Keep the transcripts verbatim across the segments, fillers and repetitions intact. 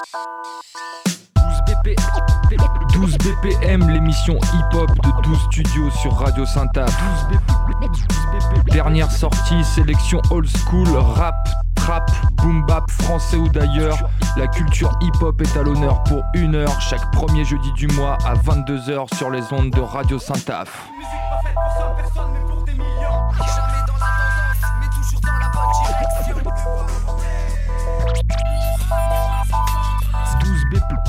douze B P M, l'émission hip-hop de douze Studios sur Radio Saint-Aph. Dernière sortie, sélection old school, rap, trap, boom bap, français ou d'ailleurs. La culture hip-hop est à l'honneur pour une heure, chaque premier jeudi du mois à vingt-deux heures sur les ondes de Radio Saint-Aph. Musique pas faite pour cent personnes mais pour des millions. Jamais dans la tendance mais toujours dans la bonne direction. douze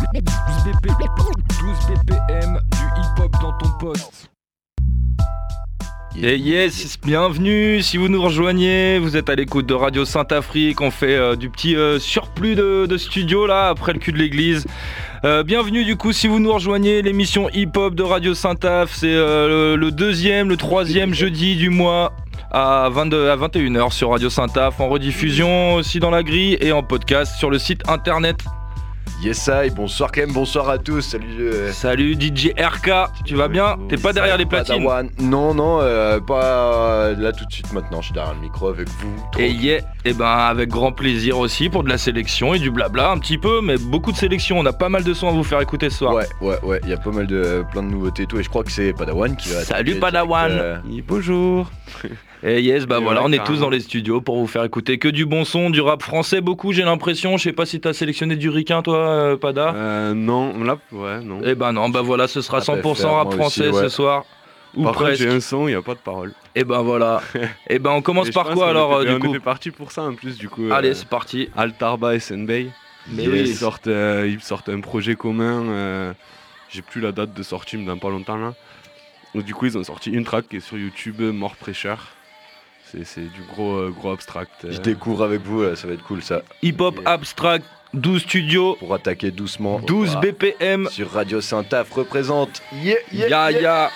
B P M du hip-hop dans ton poste. Yeah, yes, bienvenue, si vous nous rejoignez, vous êtes à l'écoute de Radio Saint-Afrique, on fait euh, du petit euh, surplus de, de studio là, après le cul de l'église. Euh, bienvenue du coup, si vous nous rejoignez, l'émission hip-hop de Radio Saint-Aph, c'est euh, le, le deuxième, le troisième jeudi du mois à, vingt-deux, à vingt et une heures sur Radio Saint-Aph, en rediffusion aussi dans la grille et en podcast sur le site internet. Yes I, bonsoir quand même, bonsoir à tous, salut euh... Salut D J R K, tu vas bien? T'es pas derrière les platines? Padawan. Non, non, euh, pas euh, là tout de suite maintenant, je suis derrière le micro avec vous. Et yeah, et ben avec grand plaisir aussi pour de la sélection et du blabla un petit peu, mais beaucoup de sélection, on a pas mal de sons à vous faire écouter ce soir. Ouais, ouais, ouais, il y a pas mal de, euh, plein de nouveautés et tout, et je crois que c'est Padawan qui va... Salut Padawan euh... Bonjour. Et yes, bah et voilà, on est tous dans les studios pour vous faire écouter que du bon son, du rap français beaucoup, j'ai l'impression. Je sais pas si t'as sélectionné du ricain toi, euh, Pada. Euh, non, là, ouais, non. Et ben non, bah voilà, ce sera cent pour cent rap français aussi, ouais. Ce soir. Ou Par presque. Contre, j'ai un son, il y a pas de parole. Et ben voilà. Et ben on commence par quoi alors était, du coup? On était parti pour ça en plus du coup. Allez, euh, c'est parti. Altarba et Senbei. Mais ils, oui. sortent, euh, ils sortent un projet commun. Euh, j'ai plus la date de sortie, mais dans pas longtemps là. Donc du coup, ils ont sorti une track qui est sur YouTube, More Pressure. C'est, c'est du gros, euh, gros abstract. Euh... Je découvre avec vous, là, ça va être cool ça. Hip-hop abstract, douze studios. Pour attaquer doucement. douze B P M. Sur Radio Saint-Aph représente. Yeah, yeah, yeah. yeah. yeah.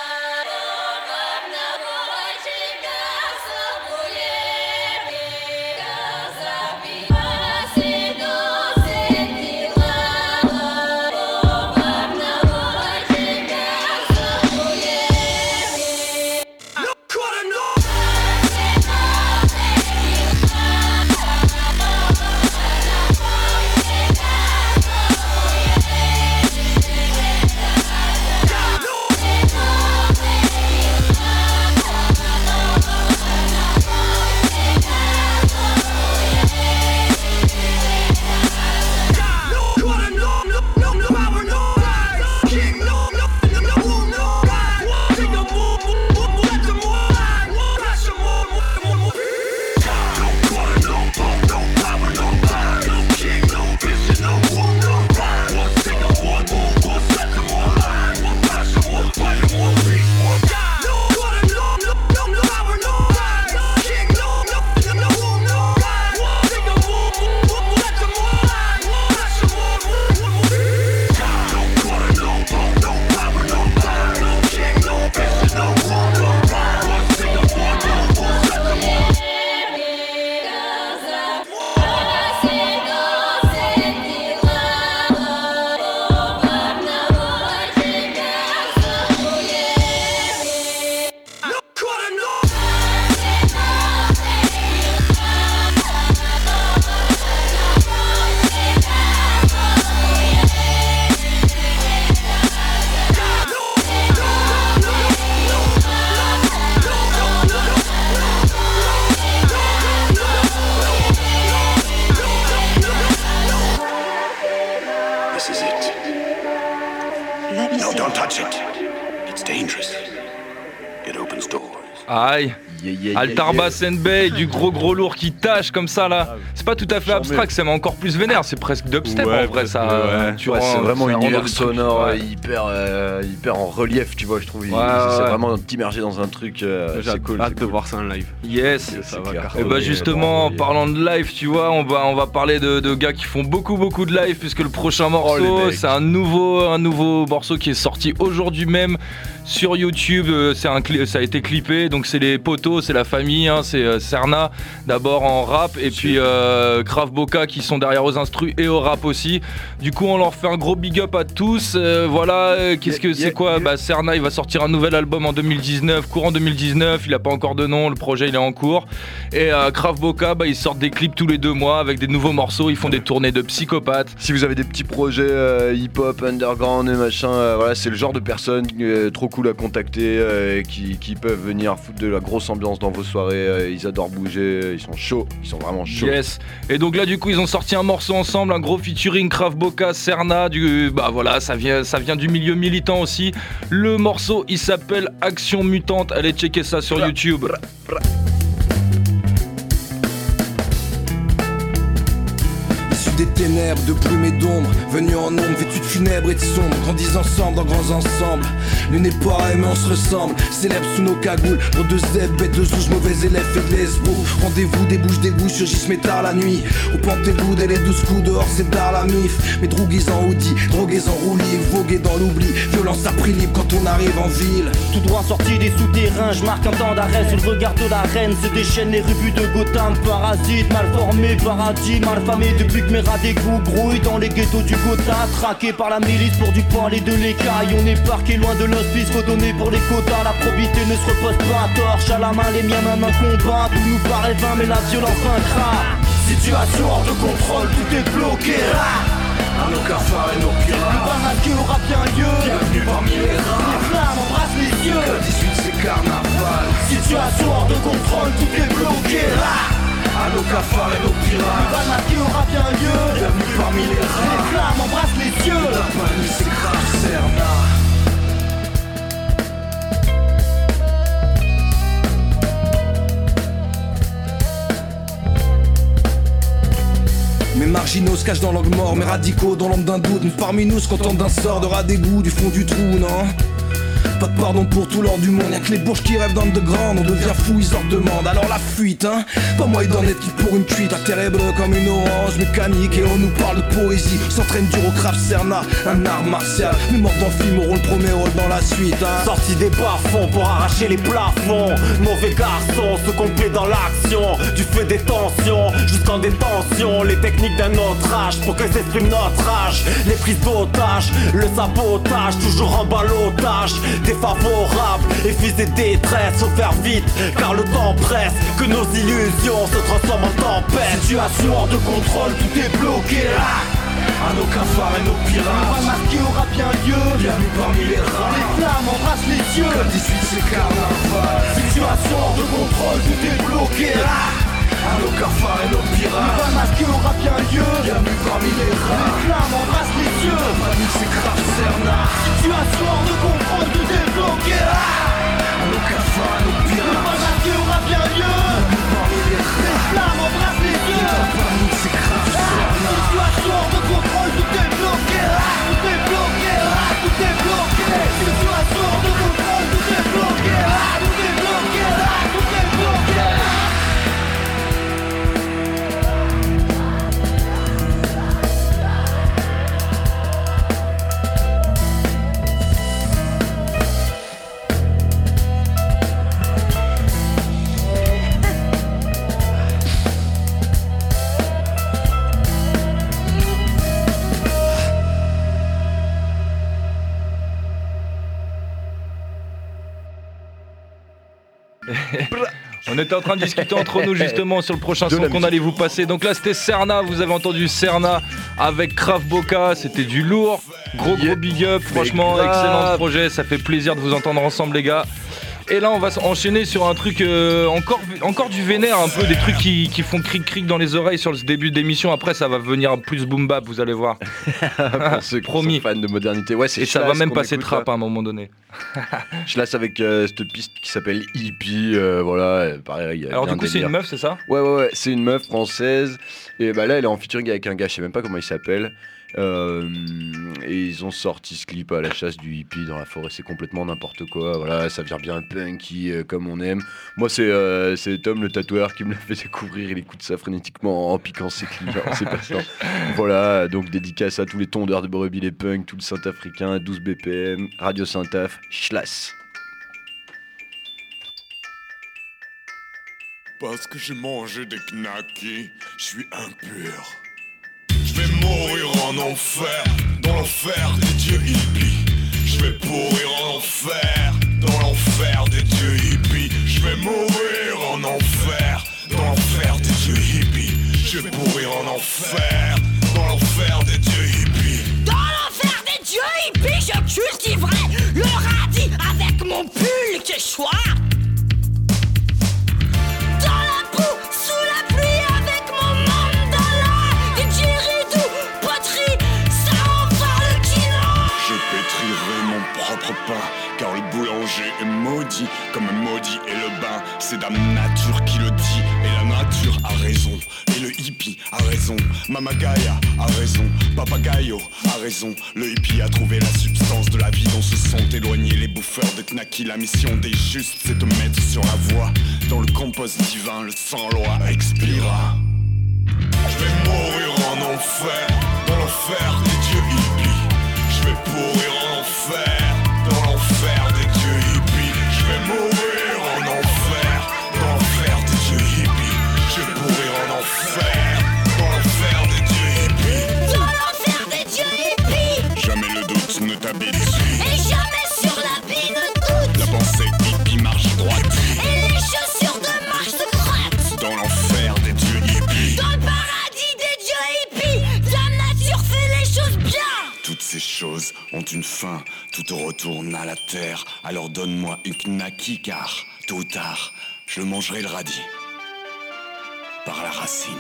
Aïe, yeah, yeah, Altarba yeah, yeah. Senbei, du gros gros lourd qui tâche comme ça là. C'est pas tout à fait abstract, c'est encore plus vénère, c'est presque dubstep ouais, en vrai ça. Ouais. Tu ouais, rends, c'est vraiment un univers sonore ouais. hyper, euh, hyper en relief, tu vois, je trouve. Ouais, c'est ouais. vraiment immergé dans un truc. Euh, J'ai c'est cool. hâte de voir ça en live. Yes. Ça va et bah justement, en parlant de live, tu vois, on va on va parler de, de gars qui font beaucoup beaucoup de live puisque le prochain morceau, oh, c'est un nouveau un nouveau morceau qui est sorti aujourd'hui même sur YouTube. C'est un cli- ça a été clippé, donc donc c'est les potos, c'est la famille, hein, c'est euh, Serna d'abord en rap et puis euh, Krav Boka qui sont derrière aux instrus et au rap aussi. Du coup on leur fait un gros big up à tous. Euh, voilà, euh, qu'est-ce que c'est quoi bah, Serna il va sortir un nouvel album en deux mille dix-neuf, courant deux mille dix-neuf, il a pas encore de nom, le projet il est en cours. Et euh, Krav Boka bah, ils sortent des clips tous les deux mois avec des nouveaux morceaux, ils font des tournées de psychopathes. Si vous avez des petits projets euh, hip-hop, underground et machin, euh, voilà, c'est le genre de personnes euh, trop cool à contacter, euh, qui, qui peuvent venir foutre de la grosse ambiance dans vos soirées, euh, ils adorent bouger, ils sont chauds, ils sont vraiment chauds. Yes. Et donc là du coup ils ont sorti un morceau ensemble, un gros featuring Krav Boka, Serna, du, bah voilà, ça vient, ça vient du milieu militant aussi. Le morceau il s'appelle Action Mutante, allez checker ça sur YouTube. Des ténèbres, de brume et d'ombre, venus en ombre, vêtus de funèbres et de sombres, grandis ensemble dans grands ensembles. L'une n'est pas mais on se ressemble, célèbres sous nos cagoules, pour deux zèbres, bêtes de zouges, mauvais élèves et de lesbos. Rendez-vous, des bouches, des bouches, surgissent mais tard la nuit. Au pentez-vous dès les douze coups, dehors c'est tard la mif. Mais drogués en hoodie, drogués en roulis, vogués dans l'oubli. Violence à prix libre quand on arrive en ville. Tout droit sorti des souterrains, je marque un temps d'arrêt sur le regard de la reine. Se déchaînent les revues de Gotham, parasites, mal formés, paradis, mal famés. Depuis que mes rats d'égout grouillent dans les ghettos du Gotha, traqués par la milice pour du poil et de l'écaille. On est parqué loin de l'hospice, faut donner pour les quotas. La probité ne se repose pas à torche à la main, les miens même un combat. Tout nous paraît vain mais la violence vaincra. Situation hors de contrôle, tout est bloqué. À nos cafards et nos pirates, le bal masqué aura bien lieu. Bienvenue parmi les rats, les flammes embrassent les yeux. Le dix-huit c'est carnaval. Situation hors de contrôle, tout est bloqué. À nos cafards et nos pirates, le bal masqué aura bien lieu. Bienvenue parmi les rats, les flammes embrassent les yeux. La panique c'est grave, Serna. Mes marginaux se cachent dans l'angle mort, mes radicaux dans l'ombre d'un doute. Mais parmi nous se contentent d'un sort de rat d'égout du fond du trou, non? Pas de pardon pour tout l'or du monde, y'a que les bourges qui rêvent d'underground. On devient fou, ils en demandent, alors la fuite, hein. Pas moyen d'en être qui pour une cuite, un terrible comme une orange mécanique. Et on nous parle de poésie, s'entraîne dur au Krav Serna, un art martial. Mais morts dans le film auront le premier rôle dans la suite, hein. Sorti des bas-fonds pour arracher les plafonds. Mauvais garçon, se complet dans l'action. Du feu des tensions, jusqu'en détention. Les techniques d'un autre âge, pour que s'exprime notre âge. Les prises d'otages, le sabotage, toujours en ballottage. Défavorable et fusée détresse, faut faire vite car le temps presse. Que nos illusions se transforment en tempête. Situation hors de contrôle, tout est bloqué. À nos cafards et nos pirates, le bal masqué aura bien lieu. Bienvenue parmi les rats, les flammes embrassent les yeux. Le dix-huit c'est carnaval. Situation hors de contrôle, tout est bloqué. À nos cafards et nos pirates, le bal masqué aura bien lieu. Bienvenue parmi les rats, les flammes embrassent les yeux. La panique c'est grave, Serna. Situation hors de contrôle, tout est bloqué. À nos cafards et nos pirates, le bal masqué aura bien lieu. Bienvenue parmi les rats, les flammes embrassent les yeux. La panique c'est grave, Serna. Situation hors de contrôle, tout est bloqué. Tout est bloqué, tout est bloqué. Situation hors de contrôle, tout est bloqué. Tout est bloqué, tout est bloqué. On était en train de discuter entre nous justement sur le prochain son qu'on allait vous passer. Donc là c'était Serna, vous avez entendu Serna avec Krav Boka, c'était du lourd. Gros gros big up, franchement excellent projet, ça fait plaisir de vous entendre ensemble les gars. Et là on va enchaîner sur un truc euh, encore, encore du vénère, un peu des trucs qui, qui font cric cric dans les oreilles sur le début d'émission. Après ça va venir plus boom bap, vous allez voir. Pour ceux qui Promis. sont fans de modernité, ouais, c'est et ça va même passer écoute, trap à un moment donné. Je laisse avec euh, cette piste qui s'appelle Hippie, euh, voilà, pareil. Alors du coup c'est une meuf, c'est ça? Ouais ouais ouais, c'est une meuf française et bah là elle est en featuring avec un gars, je sais même pas comment il s'appelle. Euh, et ils ont sorti ce clip à la chasse du hippie dans la forêt, c'est complètement n'importe quoi, voilà, ça vient bien punky euh, comme on aime. Moi c'est, euh, c'est Tom le tatoueur qui me l'a fait découvrir, il écoute ça frénétiquement en piquant ses clients, c'est passant. Voilà, donc dédicace à tous les tondeurs de brebis, les punks, tout le Saint-Africain, douze B P M, Radio Saint-Af, Schlass. Parce que j'ai mangé des knackis, je suis impur. Je vais mourir en enfer, dans l'enfer des dieux hippies. Je vais pourrir en enfer, dans l'enfer des dieux hippies. Je vais mourir en enfer, dans l'enfer des dieux hippies. Je vais pourrir en enfer, dans l'enfer des dieux hippies. Dans l'enfer des dieux hippies, je cultiverai le radis avec mon pull quechua. Dans la boue, sous la pluie, avec mon mandala. Des didgeridoo, poterie, ça envoie le kilo. Je pétrirai mon propre pain, car le boulanger est maudit, comme maudit est le bain. C'est Dame Nature qui le dit, et la nature a raison. Et le hippie a raison, Mama Gaia a raison, Papagayo a raison. Le hippie a trouvé la substance de la vie dont se sont éloignés les bouffeurs de knackis. La mission des justes, c'est de mettre sur la voie. Dans le compost divin, le sang-loi expira. Je vais mourir en enfer, dans l'enfer des dieux hippies. Je vais pourrir en enfer, dans l'enfer des dieux hippies. Je vais mourir en enfer, dans l'enfer des dieux hippies. Je vais pourrir en enfer, dans l'enfer des dieux hippies. Dans l'enfer des dieux hippies. Jamais le doute ne t'habitue. Et jamais sur la vie ne doute. La pensée hippie marche droite. Et les chaussures de marche se crottent. Dans l'enfer des dieux hippies. Dans le paradis des dieux hippies. La nature fait les choses bien. Toutes ces choses ont une fin, tout retourne à la terre. Alors donne-moi une knacki, car tôt ou tard, je mangerai le radis par la racine.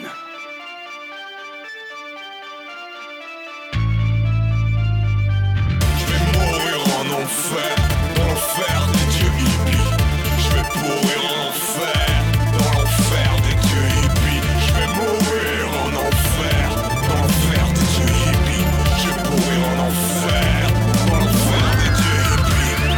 Je vais mourir en enfer, dans l'enfer des dieux hippies. Je vais pourrir en enfer, dans l'enfer des dieux hippies. Je vais mourir en enfer, dans l'enfer des dieux hippies. Je vais pourrir en enfer, dans l'enfer des dieux hippies.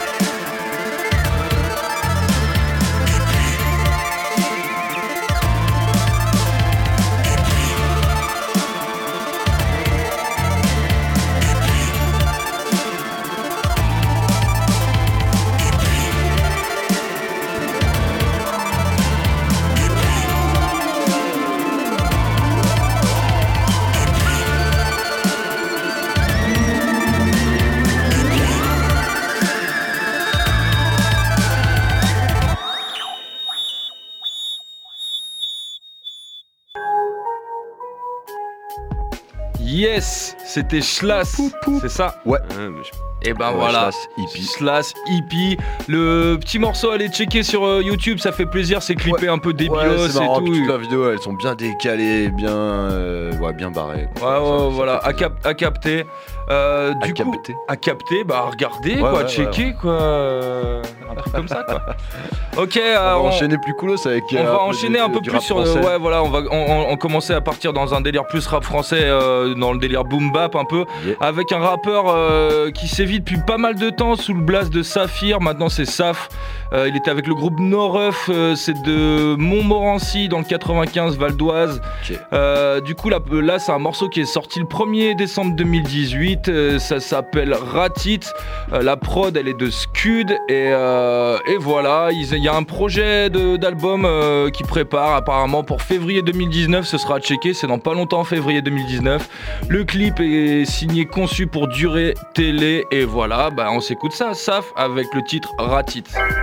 Yes, c'était Schlass, c'est ça? Ouais. Ouais, mais je- Et ben Ouais, voilà, Schlass, hippie. Schlass, hippie. Le petit morceau, allez checker sur euh, YouTube, ça fait plaisir, c'est clippé Ouais. un peu débilos Ouais, c'est marrant, et puis tout. toutes leurs vidéos, elles sont bien décalées, bien, euh, ouais, bien barrées. Ouais, quoi. ouais, Ça- ça voilà, fait à, plaisir. cap- à capter. Euh, À du coup, capter. à capter, bah regardez, Ouais, quoi, ouais, checker, quoi. euh, Un truc comme ça, quoi. Ok, On euh, va on, enchaîner plus coolos avec. on euh, va peu enchaîner du- un peu du plus rap sur. français. Ouais, voilà, on va on, on- on commencer à partir dans un délire plus rap français, euh, dans le délire boom bap un peu, Yeah. avec un rappeur euh, qui sévit depuis pas mal de temps sous le blast de Saphir. Maintenant, c'est Saf. Euh, il était avec le groupe Noreuf, euh, c'est de Montmorency dans le quatre-vingt-quinze, Val d'Oise. Ok. Euh, du coup, là, là, c'est un morceau qui est sorti le premier décembre deux mille dix-huit. Euh, ça s'appelle Ratit. Euh, la prod, elle est de Scud. Et, euh, et voilà, il y a un projet de- d'album euh, qui prépare apparemment pour février deux mille dix-neuf. Ce sera à checker, c'est dans pas longtemps, février deux mille dix-neuf. Le clip est signé, conçu pour durer télé. Et voilà, bah, on s'écoute ça, Saf, avec le titre Ratit.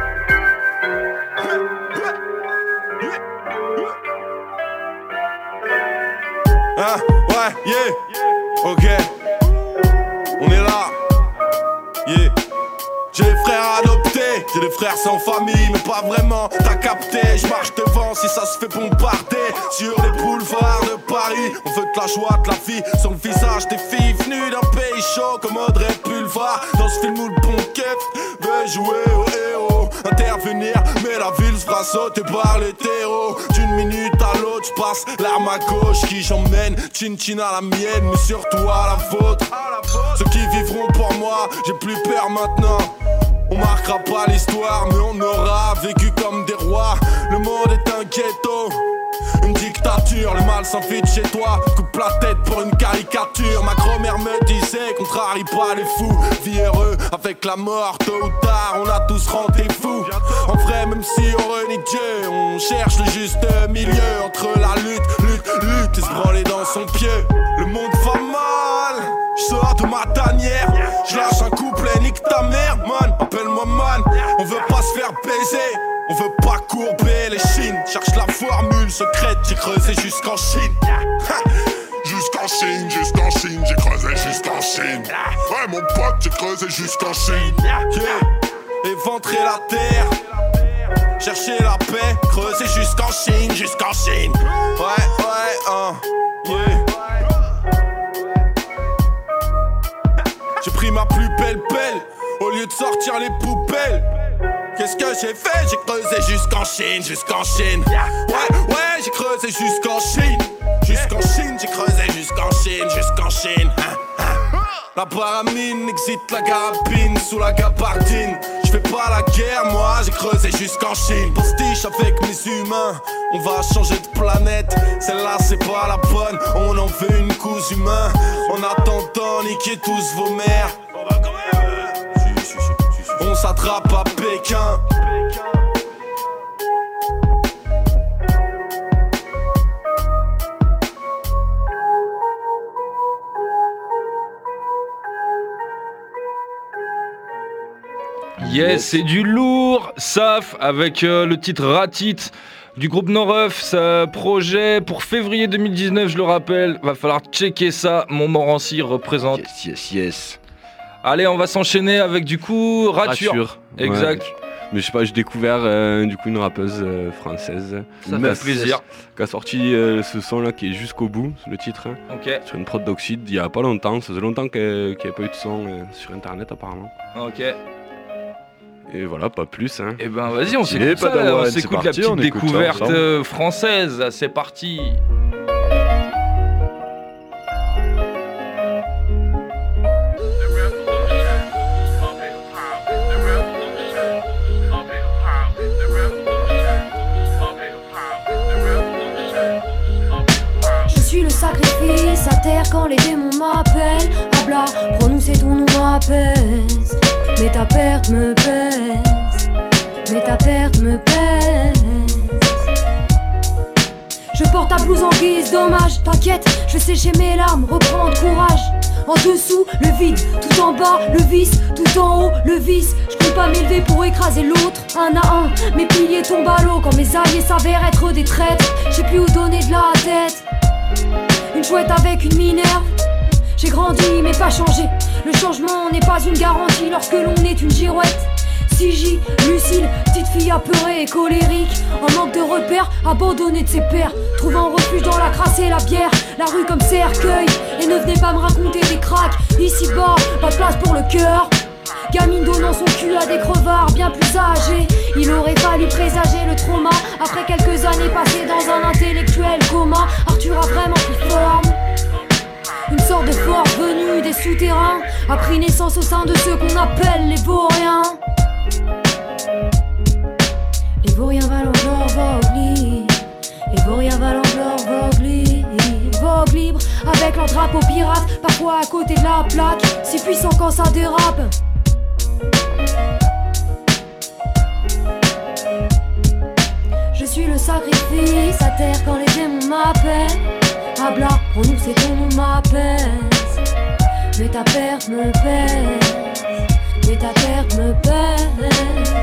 Hein, ouais, yeah, ok, on est là, yeah. J'ai des frères adoptés, j'ai des frères sans famille, mais pas vraiment, t'as capté. Je marche devant si ça se fait bombarder. Sur les boulevards de Paris, on veut de la joie, de la vie sur le visage des filles venues d'un pays chaud comme Audrey Pulvar. Dans ce film où le bon keuf veut jouer au héros, intervenir, mais la ville se fera sauter par les terreaux. D'une minute à l'autre, je passe l'arme à gauche qui j'emmène, chin chin à la mienne, mais surtout à la vôtre. Ceux qui vivront pour moi, j'ai plus peur maintenant. On marquera pas l'histoire, mais on aura vécu comme des rois. Le monde est un ghetto, une dictature. Le mal s'infiltre chez toi, coupe la tête pour une caricature. Ma grand-mère me disait, contrarie pas les fous. Vie heureux avec la mort, tôt ou tard, on a tous rendez-vous. En vrai, même si on renie Dieu, on cherche le juste milieu entre la lutte, lutte, lutte et se branler dans son pied. Le monde va mal, je sors de ma tanière, je lâche un couplet, nique ta mère, man, appelle-moi man. On veut pas se faire baiser, on veut pas courber les chines. Cherche la formule secrète, j'ai creusé jusqu'en Chine. Jusqu'en Chine, jusqu'en Chine, j'ai creusé jusqu'en Chine. Ouais mon pote, j'ai creusé jusqu'en Chine. Yeah. Éventrer la terre, chercher la paix, creuser jusqu'en Chine, jusqu'en Chine. Ouais, ouais, hein, yeah. J'ai pris ma plus belle pelle, au lieu de sortir les poubelles. Qu'est-ce que j'ai fait? J'ai creusé jusqu'en Chine, jusqu'en Chine. Ouais, ouais, j'ai creusé jusqu'en Chine. Jusqu'en Chine, j'ai creusé jusqu'en Chine, jusqu'en Chine. Hein, hein. La baramine excite la carabine sous la gabardine. J'fais pas la guerre, moi j'ai creusé jusqu'en Chine. Postiche avec mes humains, on va changer de planète. Celle-là c'est pas la bonne, on en veut une couche humain. En attendant, niquez tous vos mères. On s'attrape à Pékin. Yes, c'est du lourd. Saf avec euh, le titre Ratit du groupe Noreuf. Ça projet pour février deux mille dix-neuf, je le rappelle. Va falloir checker ça. Montmorency représente. Yes, yes, yes. Allez, on va s'enchaîner avec du coup Rature. Rature. Exact. Ouais. Mais je sais pas, j'ai découvert euh, du coup une rappeuse euh, française. Ça fait plaisir. Qui a sorti euh, ce son là qui est Jusqu'au bout, le titre. Ok. Sur une prod d'Oxyde il y a pas longtemps. Ça faisait longtemps qu'il n'y avait pas eu de son euh, sur internet apparemment. Ok. Et voilà, pas plus. Hein. Et ben vas-y, on Stylé, s'écoute ça, Padawan, on c'est s'écoute la parti, petite on écoute ça découverte ensemble. euh, française. C'est parti. Je suis le sacrifice à terre quand les démons m'appellent. Habla, prononcer ton nom m'apaise. Mais ta perte me pèse. Mais ta perte me pèse. Je porte ta blouse en guise d'hommage. T'inquiète, je vais sécher mes larmes, reprendre courage. En dessous, le vide, tout en bas, le vice, tout en haut, le vice. Je compte pas m'élever pour écraser l'autre, un à un. Mes piliers tombent à l'eau quand mes alliés s'avèrent être des traîtres. J'ai plus où donner de la tête. Une chouette avec une minerve. J'ai grandi mais pas changé. Le changement n'est pas une garantie lorsque l'on est une girouette. Sigi, Lucille, petite fille apeurée et colérique, en manque de repères, abandonnée de ses pères, trouvant refuge dans la crasse et la bière, la rue comme cercueil. Et ne venez pas me raconter des cracks, ici bas, pas de place pour le cœur. Gamine donnant son cul à des crevards bien plus âgés. Il aurait fallu présager le trauma après quelques années passées dans un intellectuel coma. Arthur a vraiment pris forme. Une sorte de force venue des souterrains a pris naissance au sein de ceux qu'on appelle les vauriens. Les vauriens valent encore vogue libre. Les vauriens valent encore vogue libre. Vogue libre avec leur drapeau pirate, parfois à côté de la plaque, si puissant quand ça dérape. Je suis le sacrifice à terre quand les démons m'appellent. Habla, prononcer ton nom m'apaise. Mais ta perte me pèse. Mais ta perte me pèse.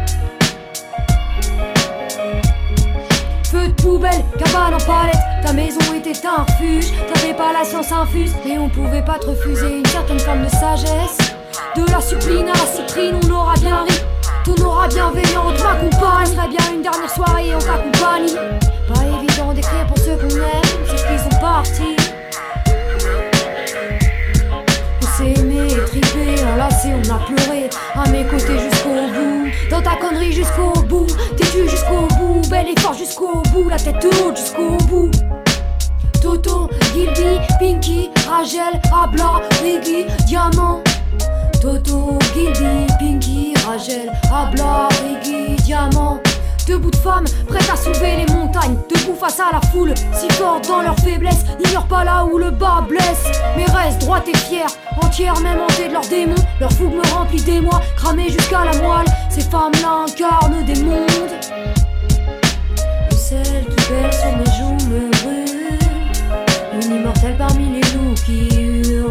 Feu de poubelle, cabane en palette. Ta maison était un refuge. T'avais pas la science infuse. Et on pouvait pas te refuser une certaine forme de sagesse. De la suppline à la cyprine, on aura bien ri. Ton aura bienveillante m'accompagne. Serait bien une dernière soirée en ta compagnie. Pas évident d'écrire pour ceux qu'on aime, c'est qu'ils sont partis. On s'est aimé, trippé, enlacé, on a pleuré. À mes côtés jusqu'au bout. Dans ta connerie jusqu'au bout. Têtu jusqu'au bout, belle et fort jusqu'au bout. La tête haute jusqu'au bout. Toto, Gilby, Pinky, Rachel, Habla, Riggy, Diamant. Toto, Gilby, Pinky, Rachel, Habla, Riggy, Diamant. Debout beaucoup de femmes prêtes à soulever les montagnes, debout face à la foule, si fortes dans leur faiblesse, n'ignore pas là où le bas blesse, mais reste droite et fière, entière même hantée de leurs démons. Leur fougue me remplit d'émoi, cramée jusqu'à la moelle. Ces femmes-là incarnent des mondes. Et celle qui perd sur mes joues me brûle, une immortelle parmi les loups qui hurlent.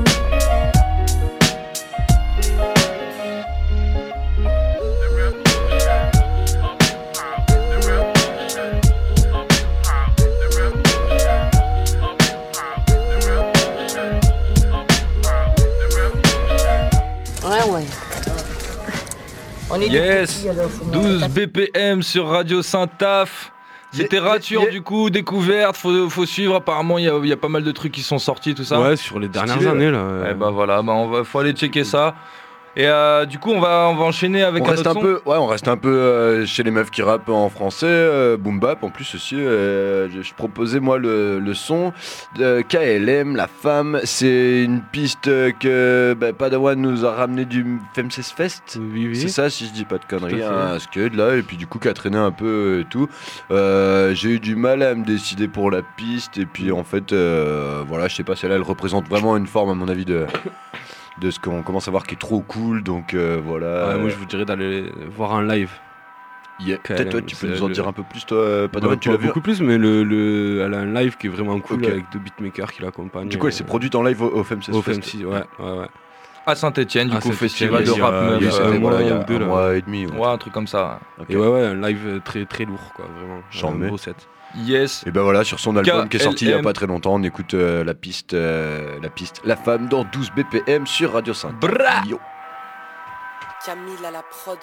Ouais, ouais. On est Yes, des petits, alors, faut douze nous- B P M sur Radio Saint-Taf. C'était Yeah, rature yeah. du coup, découverte, faut, faut suivre. Apparemment, il y, a- il y a pas mal de trucs qui sont sortis, tout ça. Ouais, sur les dernières Stylé, années là. Eh euh, bah voilà, bah on va, faut aller checker ça. Et euh, du coup, on va, on va enchaîner avec On un reste autre un son. peu, ouais, on reste un peu euh, chez les meufs qui rappent en français, euh, boom bap en plus aussi. euh, je, je proposais moi le, le son de K L M, la femme. C'est une piste que bah, Padawan nous a ramené du Femses Fest. Oui, oui. C'est ça, si je dis pas de conneries, Tout à fait. un skate là, et puis du coup qui a traîné un peu et tout. Euh, J'ai eu du mal à me décider pour la piste, et puis en fait, euh, voilà, je sais pas, celle-là elle représente vraiment une forme à mon avis de. de ce qu'on commence à voir qui est trop cool, donc euh, voilà. Ouais, moi je vous dirais d'aller voir un live. Yeah. Peut-être toi, tu peux c'est nous en le- dire un peu plus, toi, euh, Pas Padawan, tu l'as vu? beaucoup plus, mais le, le, elle a un live qui est vraiment cool Ok. avec deux beatmakers qui l'accompagnent. Du coup, elle s'est produite en live au, au Femmes au Fest. Femmes, ouais, ouais, ouais. À Saint-Etienne, du À coup, Saint-Étienne, festival il de y a- rap il y a- meuf. il y a euh, un C'était mois voilà, il y a ou deux, un là. mois et demi. Ouais. Ouais, un truc comme ça. Ok. Et ouais, ouais, un live très très lourd, quoi, vraiment. J'en un mets. beau set. Yes. Et ben voilà, sur son album qui est sorti il y a K L M. pas très longtemps, on écoute euh, la piste, euh, la piste, la femme dans douze B P M sur Radio cinq. Bra Yo. Camille à la prod.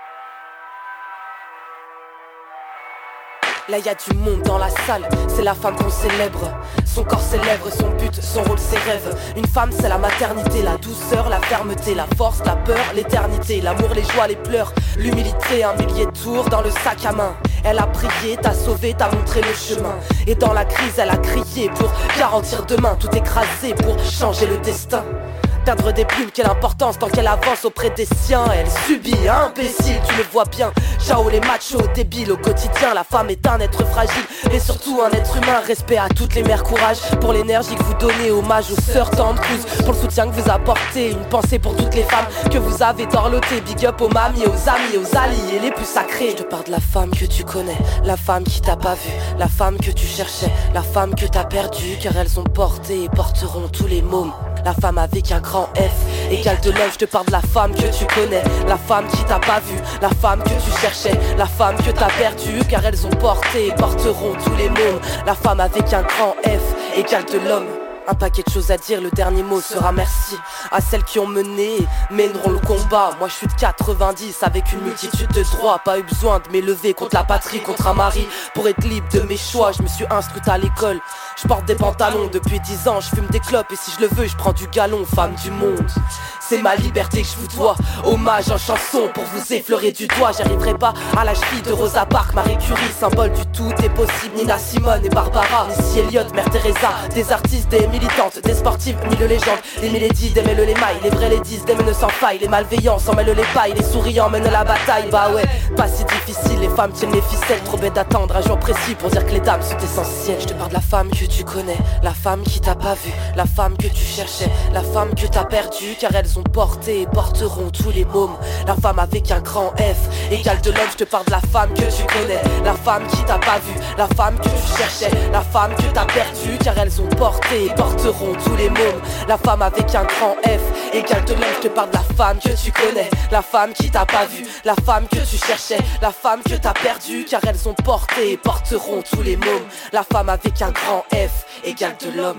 Là y a du monde dans la salle, c'est la femme qu'on célèbre. Son corps célèbre, son but, son rôle, ses rêves. Une femme c'est la maternité, la douceur, la fermeté, la force, la peur, l'éternité, l'amour, les joies, les pleurs, l'humilité, un millier de tours dans le sac à main. Elle a prié, t'a sauvé, t'a montré le chemin. Et dans la crise elle a crié pour garantir demain. Tout écrasé pour changer le destin. Perdre des plumes, quelle importance tant qu'elle avance auprès des siens. Elle subit, imbécile, tu le vois bien. Ciao les machos, débiles au quotidien. La femme est un être fragile et surtout un être humain. Respect à toutes les mères, courage pour l'énergie que vous donnez. Hommage aux sœurs Tante Cruz pour le soutien que vous apportez. Une pensée pour toutes les femmes que vous avez dorlotées. Big up aux mamies, aux amis, aux alliés les plus sacrés. Je te parle de la femme que tu connais, la femme qui t'a pas vu, la femme que tu cherchais, la femme que t'as perdue. Car elles ont porté et porteront tous les mômes. La femme avec un grand F, égale de l'œuf, je te parle de la femme que tu connais. La femme qui t'a pas vu, la femme que tu cherchais, la femme que t'as perdue. Car elles ont porté et porteront tous les mômes. La femme avec un grand F, égale de l'homme. Un paquet de choses à dire, le dernier mot sera merci à celles qui ont mené et mèneront le combat. Moi je suis de quatre-vingt-dix avec une multitude de droits. Pas eu besoin de m'élever contre la patrie, contre un mari. Pour être libre de mes choix, je me suis instruite à l'école. Je porte des pantalons depuis dix ans, je fume des clopes. Et si je le veux, je prends du galon, femme du monde. C'est ma liberté que je vous dois. Hommage en chanson pour vous effleurer du doigt. J'arriverai pas à la cheville de Rosa Parks, Marie Curie, symbole du tout est possible. Nina Simone et Barbara, Missy Elliott, Mère Teresa. Des artistes, des militantes, des sportives, mille légendes. Les millédies démêlent les mailles, les vrais les disent, des mènent sans faille. Les malveillants s'en mêlent les pailles, les souriants mènent la bataille. Bah ouais, pas si difficile, les femmes tiennent les ficelles. Trop bête d'attendre un jour précis pour dire que les dames sont essentielles. Je te parle de la femme que tu connais, la femme qui t'a pas vu, la femme que tu cherchais, la femme que t'as perdue. Car elles ont porté et porteront tous les mômes. La femme avec un grand F, égale de l'homme. Je te parle de la femme que tu connais, la femme qui t'a pas vu, la femme que tu cherchais, la femme que t'as perdue. Car elles ont porté et porteront tous les mômes. La femme avec un grand F, égale de l'homme. Je te parle de la femme que tu connais, la femme qui t'a pas vu, la femme que tu cherchais, la femme que t'as perdue. Car elles ont porté et porteront tous les mômes. La femme avec un grand F, égale de l'homme.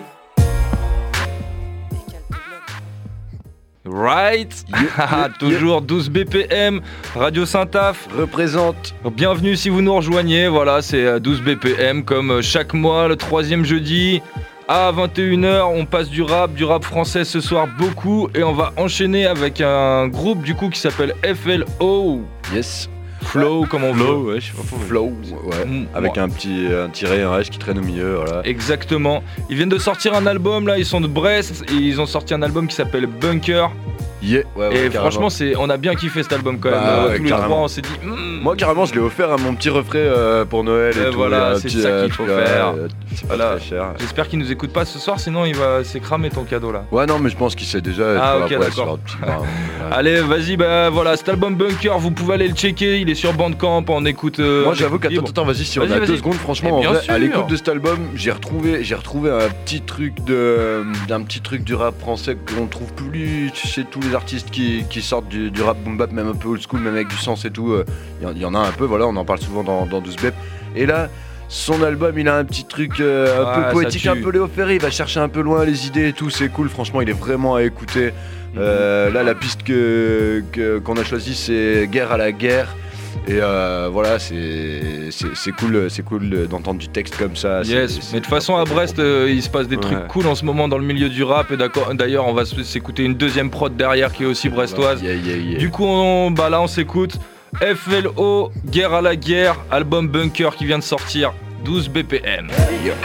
Right. Toujours douze B P M, Radio Saint-Taf représente. Bienvenue si vous nous rejoignez, voilà c'est douze B P M comme chaque mois, le troisième jeudi à vingt et une heures. On passe du rap, du rap français ce soir beaucoup. Et on va enchaîner avec un groupe du coup qui s'appelle F L O. Yes. Flow, comme on Flow, veut. ouais, je sais pas pourquoi. Flow, ouais. Mmh, avec ouais. un petit un tiret, un H qui traîne au milieu, voilà. Exactement. Ils viennent de sortir un album, là, ils sont de Brest, et ils ont sorti un album qui s'appelle Bunker. Yeah, ouais, ouais, et carrément. franchement, c'est, on a bien kiffé cet album quand même. Bah, euh, ouais, tous les carrément. trois, on s'est dit. Mm, Moi, carrément, je l'ai offert à mon petit refrain euh, pour Noël. Euh, et tout, voilà, et un c'est petit, ça euh, qu'il faut truc, faire. euh, c'est pas Voilà. très cher. J'espère qu'il nous écoute pas ce soir, sinon il va c'est cramé ton cadeau là. Ouais, non, mais je pense qu'il sait déjà. Ah, tu ok, vois, après, d'accord. sur un petit bar, ouais. Allez, vas-y, bah voilà, cet album Bunker, vous pouvez aller le checker, il est sur Bandcamp, on écoute. euh, Moi en j'avoue écoute qu'attends, libre. attends, vas-y, si Vas-y, on a vas-y. deux secondes, franchement, Mais en bien vrai, sûr. à l'écoute de cet album, j'ai retrouvé, j'ai retrouvé un petit truc de, d'un petit truc du rap français qu'on trouve plus chez tous les artistes qui, qui sortent du, du rap boom bap, même un peu old school, même avec du sens et tout. Il y, y en a un peu, voilà, on en parle souvent dans, dans douze bep. Et là, son album, il a un petit truc euh, un Ouais, peu ça poétique, tue. un peu Léo Ferré, il va chercher un peu loin les idées et tout, c'est cool, franchement, il est vraiment à écouter. Euh, là, la piste que, que- qu'on a choisie, c'est Guerre à la guerre. Et euh, voilà, c'est, c'est, c'est cool, c'est cool d'entendre du texte comme ça. c'est- Yes, c'est- mais de toute façon à Brest euh, il se passe des Ouais. trucs cool en ce moment dans le milieu du rap et d'accord, d'ailleurs on va s- s'écouter une deuxième prod derrière qui est aussi brestoise. Yeah, yeah, yeah. Du coup on, bah là on s'écoute F L O, Guerre à la guerre, album Bunker qui vient de sortir, douze B P M. Yeah.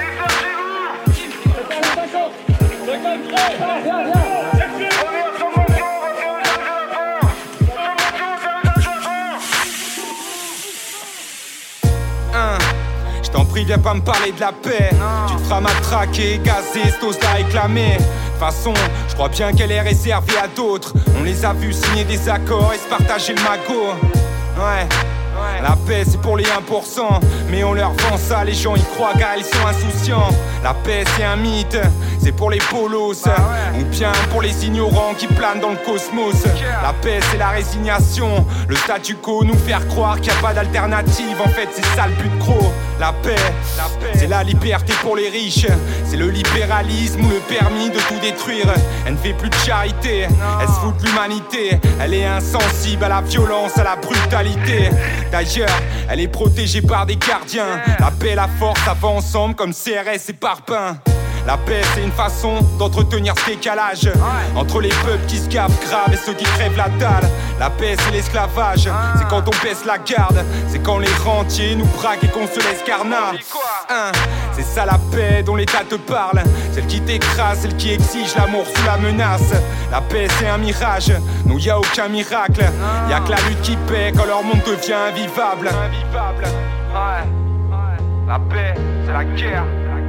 Hein, je t'en prie, viens pas me parler de la paix. Tu te feras matraquer, gazer, stos la réclamer. De toute façon, je crois bien qu'elle est réservée à d'autres. On les a vus signer des accords et se partager le magot. Ouais. La paix c'est pour les un pour cent, mais on leur vend ça, les gens y croient car ils sont insouciants. La paix c'est un mythe, c'est pour les polos, ou bien pour les ignorants qui planent dans le cosmos. La paix c'est la résignation, le statu quo nous faire croire qu'il n'y a pas d'alternative, en fait c'est ça le but gros. La paix, c'est la liberté pour les riches, c'est le libéralisme ou le permis de tout détruire. Elle ne fait plus de charité, elle se fout de l'humanité, elle est insensible à la violence, à la brutalité. D'ailleurs, elle est protégée par des gardiens. La paix et la force, ça va ensemble comme C R S et Parpaing. La paix c'est une façon d'entretenir ce décalage entre les peuples qui se gavent grave et ceux qui crèvent la dalle. La paix c'est l'esclavage, c'est quand on baisse la garde, c'est quand les rentiers nous braquent et qu'on se laisse carnage. Hein, c'est ça la paix dont l'État te parle, celle qui t'écrase, celle qui exige l'amour sous la menace. La paix c'est un mirage, nous y a aucun miracle, y a que la lutte qui paie quand leur monde devient invivable. Invivable, ouais, la paix c'est la guerre.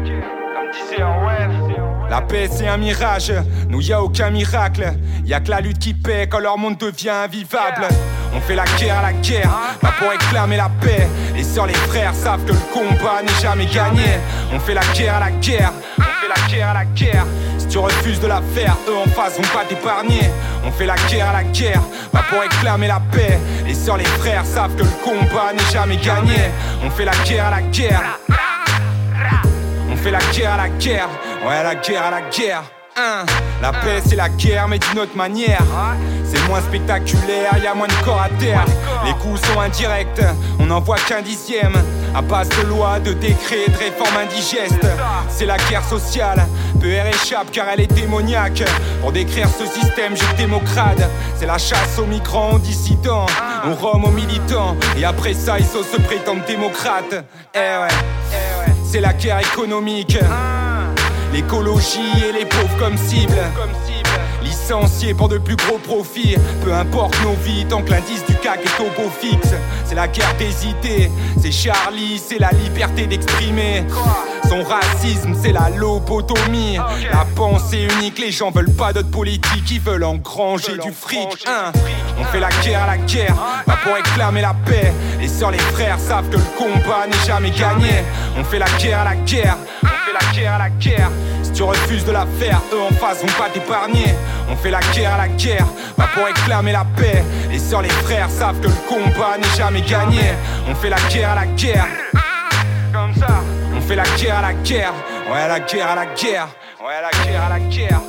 La paix c'est un mirage, nous y a aucun miracle. Y'a que la lutte qui paie quand leur monde devient invivable. On fait la guerre à la guerre, pas pour réclamer la paix. Les sœurs, les frères savent que le combat n'est jamais gagné. On fait la guerre à la guerre, on fait la guerre à la guerre. Si tu refuses de la faire, eux en face vont pas t'épargner. On fait la guerre à la guerre, pas pour réclamer la paix. Les sœurs, les frères savent que le combat n'est jamais gagné. On fait la guerre à la guerre. On fait la guerre à la guerre, ouais la guerre à la guerre. Hein. La paix c'est la guerre mais d'une autre manière. C'est moins spectaculaire, y a moins de corps à terre. Les coups sont indirects, on n'en voit qu'un dixième. À base de lois, de décrets, de réformes indigestes. C'est la guerre sociale, peu R échappe car elle est démoniaque. Pour décrire ce système je démocrate. C'est la chasse aux migrants, aux dissidents, aux roms, aux militants. Et après ça ils osent se prétendre démocrates. Eh ouais, eh ouais. C'est la guerre économique, l'écologie et les pauvres comme cible. Licenciés pour de plus gros profits, peu importe nos vies tant que l'indice du C A C est au beau fixe. C'est la guerre des idées, c'est Charlie, c'est la liberté d'exprimer son racisme, c'est la lobotomie. La pensée unique, les gens veulent pas d'autres politiques, ils veulent engranger du fric. Hein. On fait la guerre à la guerre, pas pour réclamer la paix. Les sœurs, les frères savent que le combat n'est jamais gagné. On fait la guerre à la guerre, on fait la guerre à la guerre. Si tu refuses de la faire, eux en face vont pas t'épargner. On fait la guerre à la guerre, pas pour réclamer la paix. Les sœurs, les frères savent que le combat n'est jamais gagné. On fait la guerre à la guerre, comme ça. On fait la guerre à la guerre, ouais la guerre à la guerre, ouais la guerre à la guerre.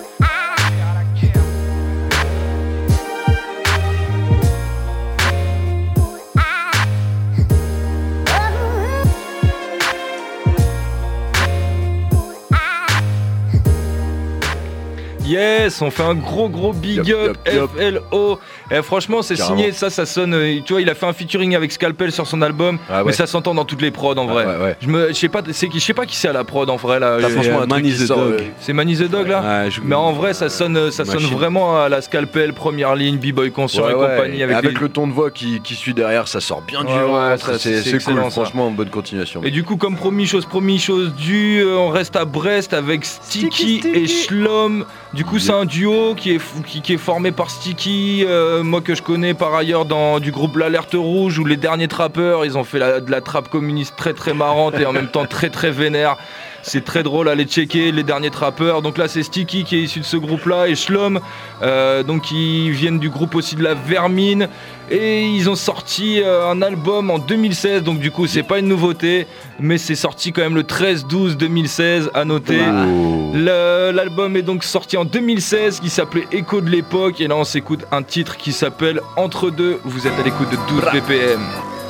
Yes, on fait un gros gros big Yop, up yop, yop. F L O. Et franchement, c'est Carrément. signé, ça, ça sonne. euh, Tu vois, il a fait un featuring avec Scalpel sur son album, Ah ouais. mais ça s'entend dans toutes les prods en vrai. Ah ouais, ouais. Je me, je sais pas, c'est qui, je sais pas qui c'est à la prod en vrai là. T'as Euh, franchement un truc Manny qui the sort, Dog. euh, C'est Manny the Dog là. Ouais, je- Mais en vrai, ça sonne, ça sonne Machine. vraiment à la Scalpel, première ligne, B-Boy Conscient Ouais, et ouais. compagnie Et avec, avec les- le ton de voix qui, qui suit derrière, ça sort bien du Ouais, ouais, ventre. ça, c'est c'est c'est excellent, cool, ça. franchement, bonne continuation. Et du coup, comme promis, chose promis, chose due, euh, on reste à Brest avec Sticky, et Shlom. Du coup, c'est un duo qui est, f- qui, qui est formé par Sticky, euh, moi que je connais par ailleurs dans du groupe L'Alerte Rouge, où les derniers trappeurs, ils ont fait la- de la trappe communiste très très marrante et en même temps très très vénère. C'est très drôle à aller checker les derniers trappeurs. Donc là, c'est Sticky qui est issu de ce groupe-là et Shlom, euh, donc ils viennent du groupe aussi de la Vermine. Et ils ont sorti euh, un album en deux mille seize, donc du coup, c'est pas une nouveauté, mais c'est sorti quand même le treize douze deux mille seize, à noter. Oh. Le- L'album est donc sorti en deux mille seize, qui s'appelait Écho de l'époque, et là on s'écoute un titre qui s'appelle Entre deux. Vous êtes à l'écoute de douze B P M.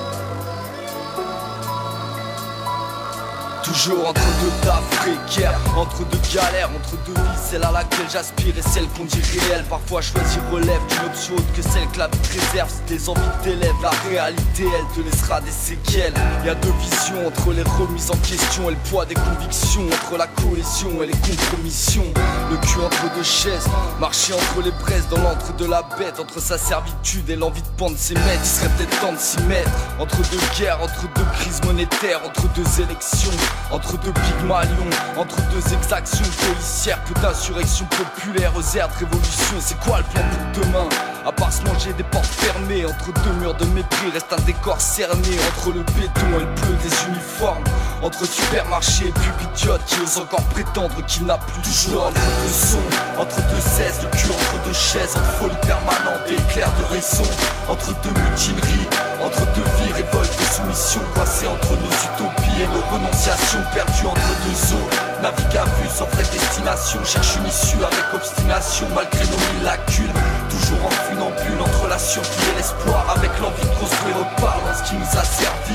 Toujours entre deux tafs précaires, entre deux galères, entre deux vies, celle à laquelle j'aspire et celle qu'on dit réelle. Parfois choisir relève d'une option autre que celle que la vie te réserve. Si tes envies t'élèvent, la réalité elle te laissera des séquelles. Y a deux visions entre les remises en question et le poids des convictions, entre la cohésion et les compromissions. Le cul entre deux chaises, marcher entre les braises dans l'antre de la bête, entre sa servitude et l'envie de pendre ses maîtres. Il serait peut-être temps de s'y mettre. Entre deux guerres, entre deux crises monétaires, entre deux élections, entre deux Pygmalions, entre deux exactions policières, peu d'insurrections populaires, aux airs de révolution. C'est quoi le plan pour demain? À part se manger des portes fermées, entre deux murs de mépris reste un décor cerné, entre le béton et le bleu des uniformes, entre supermarché et pub idiote qui ose encore prétendre qu'il n'a plus de joie. Entre deux sons, entre deux cesses, le cul entre deux chaises, entre folie permanente et éclair de raison, entre deux mutineries, entre deux vies, révolte et soumission, coincées entre nos utopies et nos renonciations, perdues entre deux eaux. Navigue à vue sans vraie destination, cherche une issue avec obstination, malgré nos mille lacunes. Toujours en funambule entre la survie et l'espoir, avec l'envie de construire par dans ce qui nous a servi.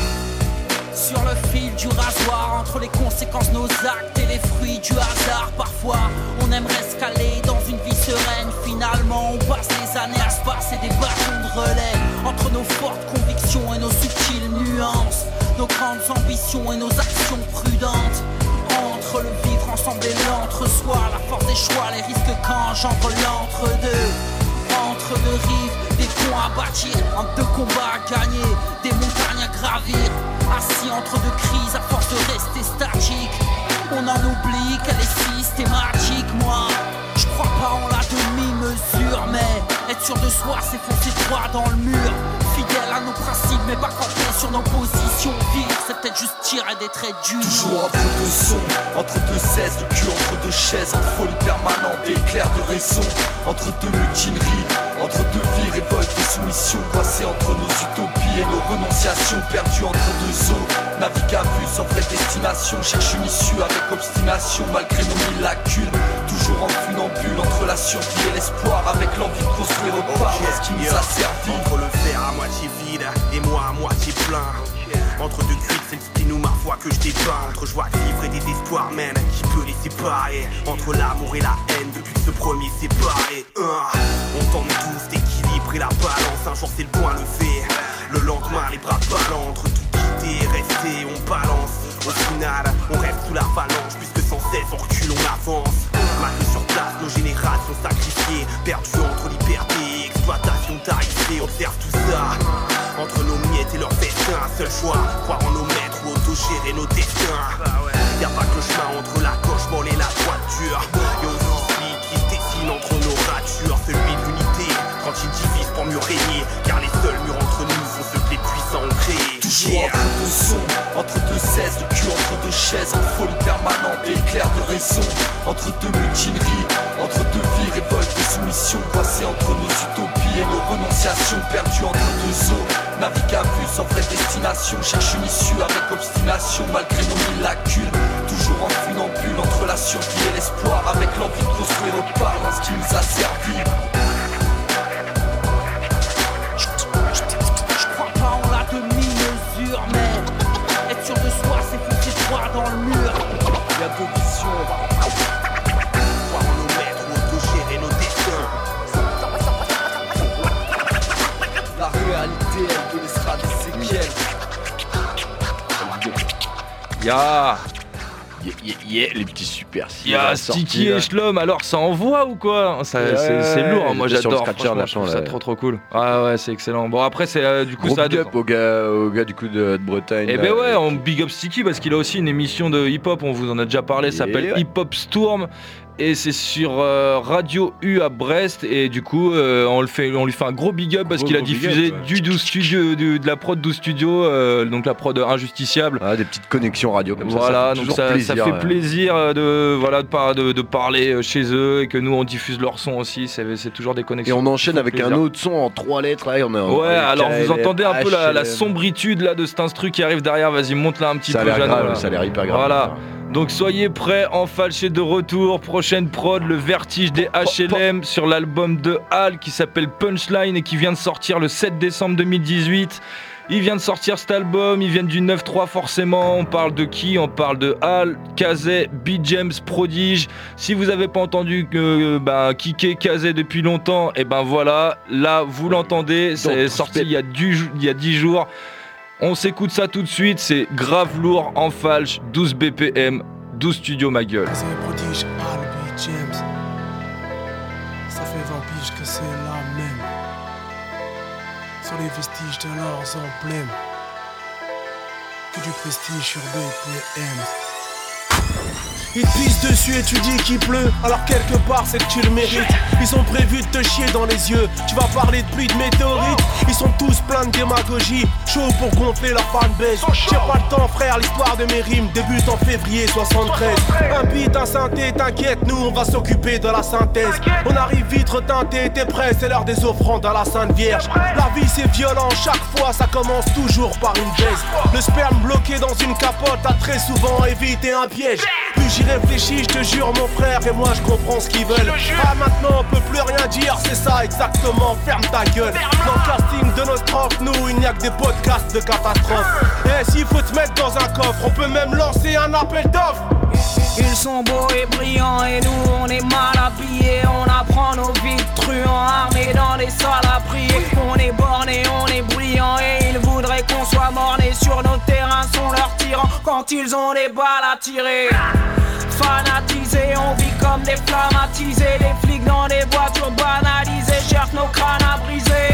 Sur le fil du rasoir, entre les conséquences de nos actes et les fruits du hasard. Parfois, on aimerait se caler dans une vie sereine. Finalement, on passe les années à se passer des bâtons de relais. Entre nos fortes convictions et nos subtiles nuances, nos grandes ambitions et nos actions prudentes. Entre le vivre ensemble et l'entre-soi, la force des choix, les risques qu'engendre l'entre-deux. Entre deux rives, des ponts à bâtir, entre deux combats à gagner, des montagnes à gravir. Assis entre deux crises à force de rester statique, on en oublie qu'elle est systématique. Moi, je crois pas en la demi-mesure, mais être sûr de soi, c'est foncer droit dans le mur. Fidèle à nos principes, mais pas camper sur nos positions. Vivre, c'est peut-être juste tirer des traits d'humour. Toujours entre deux sons, entre deux cesses, le cul entre deux chaises, entre folie permanente et éclair de raison, entre deux mutineries, entre deux vies, révolte et soumission, coincées entre nos utopies et nos renonciations, perdues entre deux eaux. Navigue à vue sans vraie destination, cherche une issue avec obstination, malgré nos mille lacunes. Toujours en funambule entre la survie et l'espoir, avec l'envie de construire au part ce qui nous a servi. Entre le verre à moitié vide et moi à moitié plein, entre deux cuites, c'est le spin ou ma foi que je dépeins. Entre joie de vivre et désespoir, man, qui peut les séparer? Entre l'amour et la haine, depuis que ce premier séparé. uh, On tente tous d'équilibrer la balance. Un jour c'est le point levé, le lendemain les bras ballants. Entre tout quitter et rester, on balance. Au final, on rêve sous l'avalanche, puisque sans cesse on recule, on avance. Malgré sur place, nos générations sacrifiées, perdues entre liberté et exploitation tarifée. Observe tout ça, entre nos miettes et leurs destins. Seul choix, croire en nos maîtres ou autogérer nos destins. Y'a pas que le chemin entre la gauche molle et la droiture. Y'a aussi celui qui se dessine entre nos ratures. Celui de l'unité, quand ils divisent pour mieux régner. Car les seuls murs entre nous sont ceux que les puissants ont créés. Toujours entre deux sons, entre deux cesses, le cul entre deux chaises, entre folie permanente et éclair de raison, entre deux mutineries, entre deux vies, révolte et soumission, coincées entre nos utopies et nos renonciations, perdues entre deux eaux. Navigue à vue sans vraie destination, cherche une issue avec obstination, malgré nos mille lacunes. Toujours en funambule entre la survie et l'espoir, avec l'envie de construire au part dans ce qui nous a servi. Mais être sûr de soi, c'est foncer droit dans le mur. Y'a deux visions. Croire en nos maîtres Ya Yeah, yeah, yeah, les petits super Il y a Sticky et Shlom, alors ça envoie ou quoi ça, ouais, c'est, c'est lourd, moi j'adore, franchement, je trouve ça trop trop cool. Ah ouais, c'est excellent. Bon après c'est euh, du coup gros ça... big up au gars, au gars du coup de, de Bretagne. Eh ben ouais, on big up Sticky parce qu'il a aussi une émission de hip-hop, on vous en a déjà parlé, ça s'appelle ouais. Hip Hop Storm. Et c'est sur euh, Radio U à Brest et du coup euh, on, le fait, on lui fait un gros big up parce gros, qu'il a diffusé up, ouais. du douze studio, du, de la prod douze Studio, euh, donc la prod Injusticiable. Ah, des petites connexions radio comme voilà, ça. Ça donc ça, plaisir, ça fait ouais. plaisir de, voilà, de, de, de parler chez eux et que nous on diffuse leur son aussi, c'est, c'est toujours des connexions. Et on enchaîne avec plaisir. un autre son en trois lettres. Là, on a ouais, alors K L F, vous entendez un peu la, la sombritude là, de cet instru qui arrive derrière, vas-y monte là un petit ça peu. A l'air grave, là. ça a l'air hyper grave. Voilà. Donc soyez prêts, Enfalche est de retour, prochaine prod, le vertige des H L M sur l'album de Hal qui s'appelle Punchline et qui vient de sortir le sept décembre deux mille dix-huit. Il vient de sortir cet album, ils viennent du neuf trois forcément, on parle de qui ? On parle de Hal, Kazé, B-James, Prodige. Si vous n'avez pas entendu que euh, bah, kicker Kazé depuis longtemps, et ben voilà, là vous l'entendez, c'est Donc, sorti il y a dix jours. On s'écoute ça tout de suite, c'est grave lourd, en falche, douze B P M, douze studios ma gueule. C'est Prodige, Hal, B-James. Ça fait vingt piges que c'est la même. Sur les vestiges de leurs emblèmes. Que du prestige sur B P M. Ils te pissent dessus et tu dis qu'il pleut, alors quelque part c'est que tu le mérites. Ils ont prévu de te chier dans les yeux, tu vas parler de pluie de météorites. Ils sont tous pleins de démagogie, chaud pour gonfler leur fanbase. J'ai pas le temps frère, l'histoire de mes rimes débute en février soixante-treize. Un beat, un synthé, t'inquiète, nous on va s'occuper de la synthèse. On arrive vite reteinté, t'es prêt, c'est l'heure des offrandes à la Sainte Vierge. La vie c'est violent, chaque fois ça commence toujours par une baisse. Le sperme bloqué dans une capote a très souvent évité un piège. Plus j'y réfléchis, je te jure mon frère, et moi je comprends ce qu'ils veulent. Ah maintenant on peut plus rien dire, c'est ça exactement, ferme ta gueule. Dans le casting de nos strophes, nous il n'y a que des podcasts de catastrophe. Et s'il faut te mettre dans un coffre, on peut même lancer un appel d'offres. Ils sont beaux et brillants et nous on est mal habillés. On apprend nos vies de truands armés dans des salles à prier. On est bornés, on est brillants et ils voudraient qu'on soit mornés. Sur nos terrains sont leurs tyrans quand ils ont des balles à tirer. Fanatisés, on vit comme des flammatisés. Des flics dans des voitures banalisées cherchent nos crânes à briser.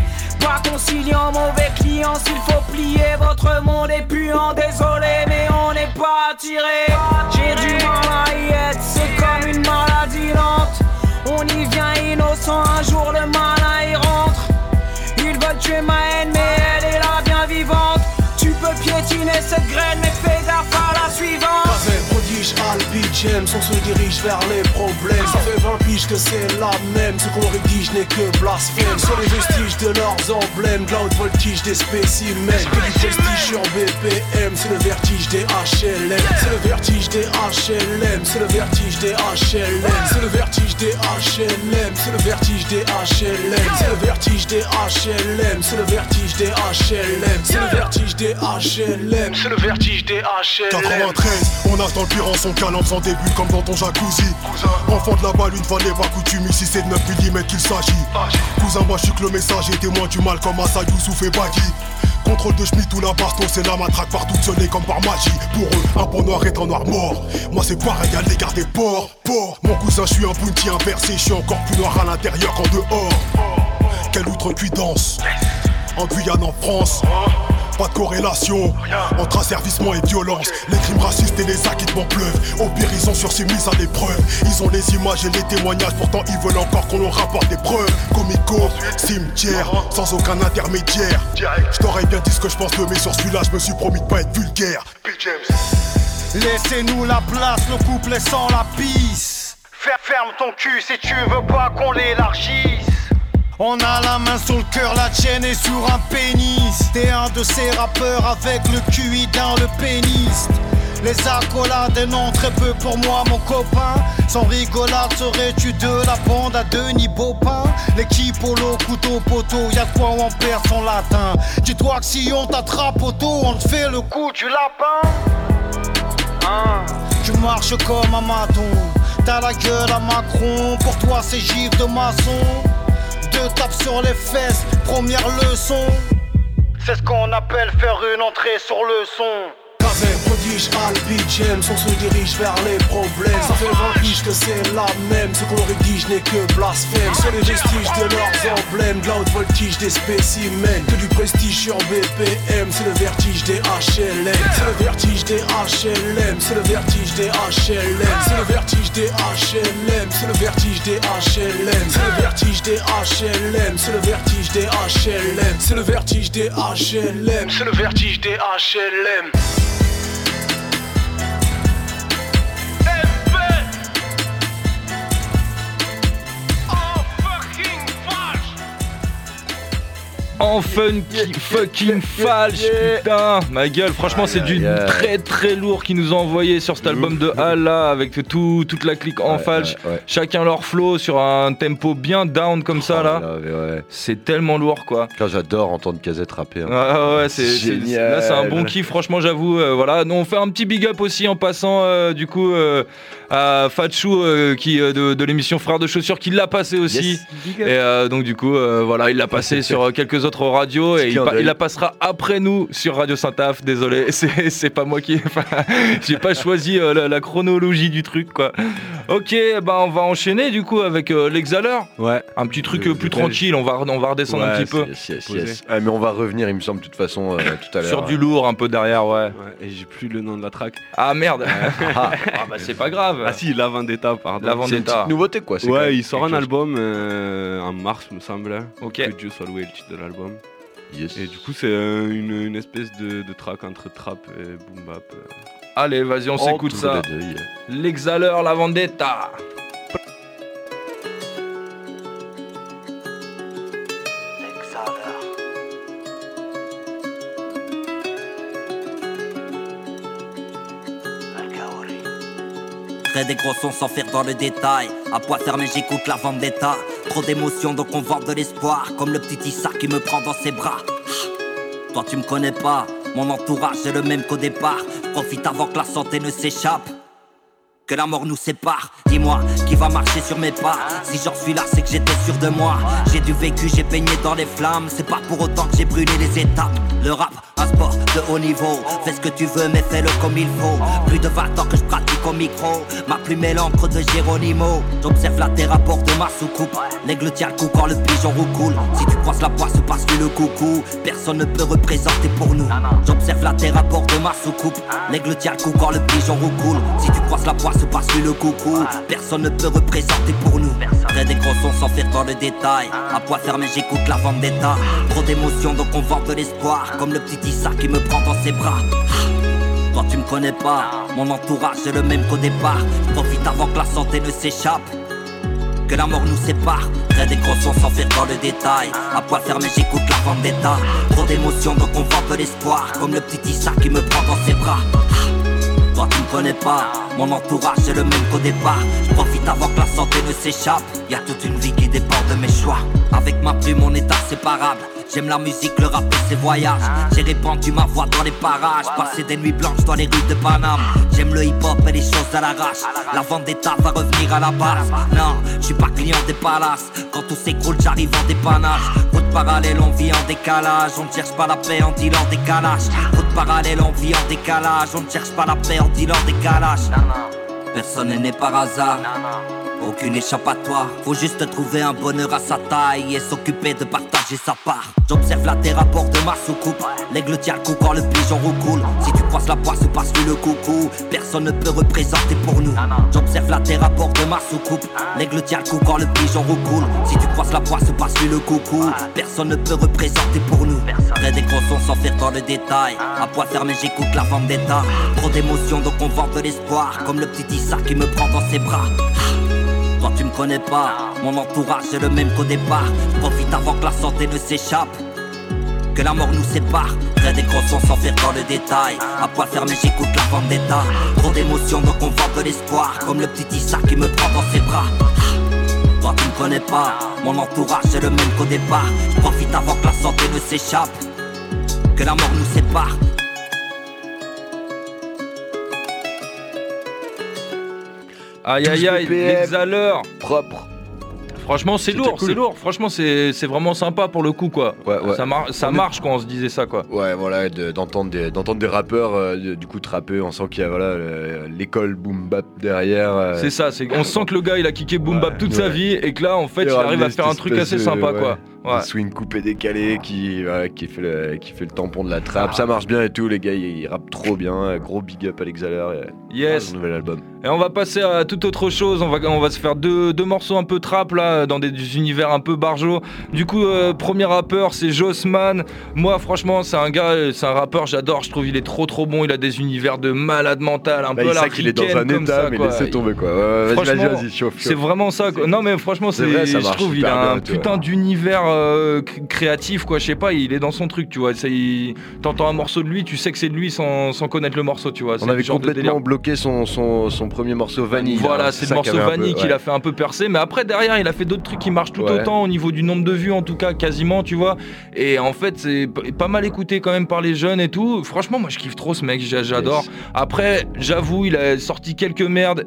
Pas conciliant, mauvais client, s'il faut plier. Votre monde est puant, désolé, mais on n'est pas attiré. J'ai du mal à y être, c'est comme une maladie lente. On y vient innocent, un jour le malin y rentre. Ils veulent tuer ma haine, mais elle est là bien vivante. Tu peux piétiner cette graine, mais fais gaffe à la suivante. Prodige, Hal, B-James, on se dirige vers les problèmes. Ça fait vingt piges que c'est la même, ce qu'on rédige n'est que blasphème. Sur les vestiges de leurs emblèmes, de la haute voltige des spécimens. Que du prestige sur B P M, c'est le vertige des H L M. C'est le vertige des H L M, c'est le vertige des H L M. C'est le vertige des H L M, c'est le vertige des H L M. C'est le vertige des H L M, c'est le vertige des H L M. C'est le vertige des H L M, c'est le vertige des H L M. quatre-vingt-treize, on a dans le pire en son calme sans début comme dans ton jacuzzi. Enfant de la balle, une fois n'est pas coutume, ici c'est de neuf millimètres qu'il s'agit. Cousin, moi je suis que le message et témoin du mal comme Assa, Youssouf et Baki. Contrôle de Schmitt ou la baston, c'est la matraque partout sonné comme par magie. Pour eux, un bon noir est un noir mort. Moi c'est pareil à l'égard des porcs. Porc. Mon cousin, je suis un bounty inversé, je suis encore plus noir à l'intérieur qu'en dehors. Quelle outrecuidance, en Guyane, en France. Pas de corrélation entre asservissement et violence. Les crimes racistes et les acquittements pleuvent. Au pire ils ont sursis mis à l'épreuve. Ils ont les images et les témoignages, pourtant ils veulent encore qu'on leur rapporte des preuves. Comico, cimetière, sans aucun intermédiaire. Je t'aurais bien dit ce que je pense de mais sur celui-là je me suis promis de pas être vulgaire. Laissez-nous la place, le couple sans la pisse. Ferme ton cul si tu veux pas qu'on l'élargisse. On a la main sur le cœur, la tienne est sur un pénis. T'es un de ces rappeurs avec le Q I dans le pénis. Les accolades non très peu pour moi mon copain. Sans rigolade serais-tu de la bande à Denis Baupin. L'équipe polo, couteau, poteau, y'a de quoi on perd son latin. Dis-toi que si on t'attrape au dos, on te fait le coup du lapin. Hein, tu marches comme un maton, t'as la gueule à Macron. Pour toi c'est gifle de maçon. Deux tapes sur les fesses, première leçon. C'est ce qu'on appelle faire une entrée sur le son. avec prodige Albi James, on se dirige vers les problèmes. Ça fait vingt piges que c'est la même, ce qu'on rédige n'est que blasphème. Sur les vestiges de leurs emblèmes, de la haute voltige des spécimens, que du prestige sur B P M, c'est le vertige des H L M. C'est le vertige des H L M, c'est le vertige des H L M. C'est le vertige des H L M, c'est le vertige des H L M. C'est le vertige des H L M, c'est le vertige des H L M. C'est le vertige des H L M, c'est le vertige des H L M. En funky, fucking falche, putain, ma gueule, franchement c'est du très très lourd qu'ils nous ont envoyé sur cet album de Hal là, avec tout, toute la clique en falche, chacun leur flow sur un tempo bien down comme ça là, c'est tellement lourd quoi. Quand j'adore entendre Kazette rapper. Hein. Ah ouais, c'est génial. Là c'est un bon kiff, franchement j'avoue, euh, voilà. Nous on fait un petit big up aussi en passant euh, du coup euh, à Fatchou euh, qui euh, de, de l'émission Frères de Chaussures qui l'a passé aussi. Yes. Et euh, donc du coup euh, voilà, il l'a passé sur quelques autres radios et il, pa- il la passera après nous sur Radio Saint-Af. Désolé, c'est, c'est pas moi qui, enfin, j'ai pas choisi euh, la, la chronologie du truc quoi. Ok, bah on va enchaîner du coup avec euh, l'exhaleur. Ouais. Un petit truc euh, plus tranquille. On va on va redescendre ouais, un petit peu. Yes, yes, yes. Ah, mais on va revenir, il me semble de toute façon euh, tout à l'heure. Sur du lourd un peu derrière, ouais. ouais et j'ai plus le nom de la track. Ah merde. ah, ah bah c'est pas grave. Ah si, La Vendetta, pardon. La Vendetta. C'est une petite nouveauté quoi. C'est ouais, il sort un album euh, en mars me semble. Ok. Que Dieu soit loué, le titre de l'album. Yes. Et du coup c'est euh, une, une espèce de, de track entre trap et boom bap. Euh. Allez, vas-y, on oh, s'écoute ça. L'exhaleur, La Vendetta. Très des gros sons sans faire dans le détail. À poids fermé j'écoute La Vendetta. Trop d'émotions donc on vend de l'espoir. Comme le petit Issa qui me prend dans ses bras. Toi tu me connais pas, mon entourage est le même qu'au départ. Profite avant que la santé ne s'échappe, que la mort nous sépare. Dis-moi, qui va marcher sur mes pas? Si j'en suis là, c'est que j'étais sûr de moi. J'ai du vécu, j'ai baigné dans les flammes. C'est pas pour autant que j'ai brûlé les étapes. Le rap, un sport de haut niveau. Fais ce que tu veux, mais fais-le comme il faut. Plus de vingt ans que je pratique au micro. Ma plume est l'encre de Geronimo. J'observe la terre à bord de ma soucoupe. L'aigle tient le coup quand le pigeon roucoule. Si tu croises la poisse, passe-lui le coucou. Personne ne peut représenter pour nous. J'observe la terre à bord de ma soucoupe. L'aigle tient le coup quand le pigeon roucoule. Si tu croises la poisse, passe-lui le coucou. Personne ne peut représenter pour nous. Très des gros sons sans faire dans le détail. À poids fermé j'écoute La Vendetta. Trop d'émotions donc on vend de l'espoir. Comme le petit Issa qui me prend dans ses bras. Toi tu me connais pas, mon entourage est le même qu'au départ. Profite avant que la santé ne s'échappe, que la mort nous sépare. Très des gros sons sans faire dans le détail. À poids fermé j'écoute La Vendetta. Trop d'émotions donc on vend de l'espoir. Comme le petit Issa qui me prend dans ses bras. Toi tu me connais pas, mon entourage est le même qu'au départ. Je profite avant que la santé ne s'échappe. Y'a toute une vie qui dépend de mes choix. Avec ma plume on est inséparable. J'aime la musique, le rap et ses voyages. J'ai répandu ma voix dans les parages. Passé des nuits blanches dans les rues de Paname. J'aime le hip-hop et les choses à l'arrache. La Vendetta va revenir à la base. Non, je suis pas client des palaces. Quand tout s'écroule j'arrive en dépannage. Route parallèle on vit en décalage. On ne cherche pas la paix en dealant des calages. Route parallèle on vit en décalage. On ne cherche pas la paix en dealant des calages. Personne n'est né par hasard. Aucune échappatoire, faut juste trouver un bonheur à sa taille et s'occuper de partager sa part. J'observe la terre à bord de ma soucoupe. L'aigle tient le coup quand le pigeon roucoule. Si tu croises la poisse, passe-lui le coucou. Personne ne peut représenter pour nous. J'observe la terre à bord de ma soucoupe. L'aigle tient le coup quand le pigeon roucoule. Si tu croises la poisse, passe-lui le coucou. Personne ne peut représenter pour nous. Très des gros sons sans faire dans le détail. À poids fermé j'écoute La Vendetta. Trop d'émotions donc on vend de l'espoir. Comme le petit Issa qui me prend dans ses bras. Toi tu me connais pas, mon entourage est le même qu'au départ. Profite avant que la santé ne s'échappe, que la mort nous sépare. Très des gros sons sans faire dans le détail. À poids fermé j'écoute La Vendetta. Trop d'émotions donc on vend de l'espoir. Comme le petit Issa qui me prend dans ses bras. Toi tu me connais pas, mon entourage est le même qu'au départ. Profite avant que la santé ne s'échappe, que la mort nous sépare. Aïe aïe aïe, l'exhaleur propre. Franchement, c'est lourd, cool. c'est lourd. Franchement, c'est, c'est vraiment sympa pour le coup, quoi. Ouais, ouais. Ça, mar- ça marche quand on se disait ça, quoi. Ouais, voilà, de, d'entendre, des, d'entendre des rappeurs, euh, de, du coup, trapper. On sent qu'il y a voilà, le, l'école boom bap derrière. Euh... C'est ça, c'est, on sent que le gars, il a kické boom bap ouais, toute ouais. sa vie et que là, en fait, il, il arrive à faire un truc assez sympa, ouais. quoi. Ouais. Un swing coupé décalé qui, ouais, qui, fait le, qui fait le tampon de la trappe. Ah. Ça marche bien et tout, les gars, ils, ils rappent trop bien. Gros big up à l'Exhaler. Yes. Un nouvel album. Et on va passer à toute autre chose. On va, on va se faire deux, deux morceaux un peu trap là, dans des, des univers un peu barjots. Du coup, euh, premier rappeur, c'est Jossman. Moi, franchement, c'est un gars, c'est un rappeur, j'adore. Je trouve il est trop trop bon. Il a des univers de malade mental, un bah, peu à la qu'il est dans un comme état, ça, mais quoi. laissez tomber quoi. Ouais, vas-y, vas-y, vas-y, chauffe. C'est vraiment ça. Quoi. Non, mais franchement, c'est, c'est vrai, ça je trouve il a un bien, putain d'univers euh, créatif, quoi. Je sais pas, il est dans son truc, tu vois. C'est, il... T'entends un morceau de lui, tu sais que c'est de lui sans, sans connaître le morceau, tu vois. On avait complètement bloqué son, son, son premier morceau Vanille. Voilà, hein, c'est, c'est le morceau Vanille qu'il ouais. a fait un peu percer, mais après derrière il a fait d'autres trucs qui marchent tout ouais. autant au niveau du nombre de vues en tout cas quasiment, tu vois. Et en fait c'est p- pas mal écouté quand même par les jeunes et tout. Franchement moi je kiffe trop ce mec, j'adore. Yes. Après j'avoue il a sorti quelques merdes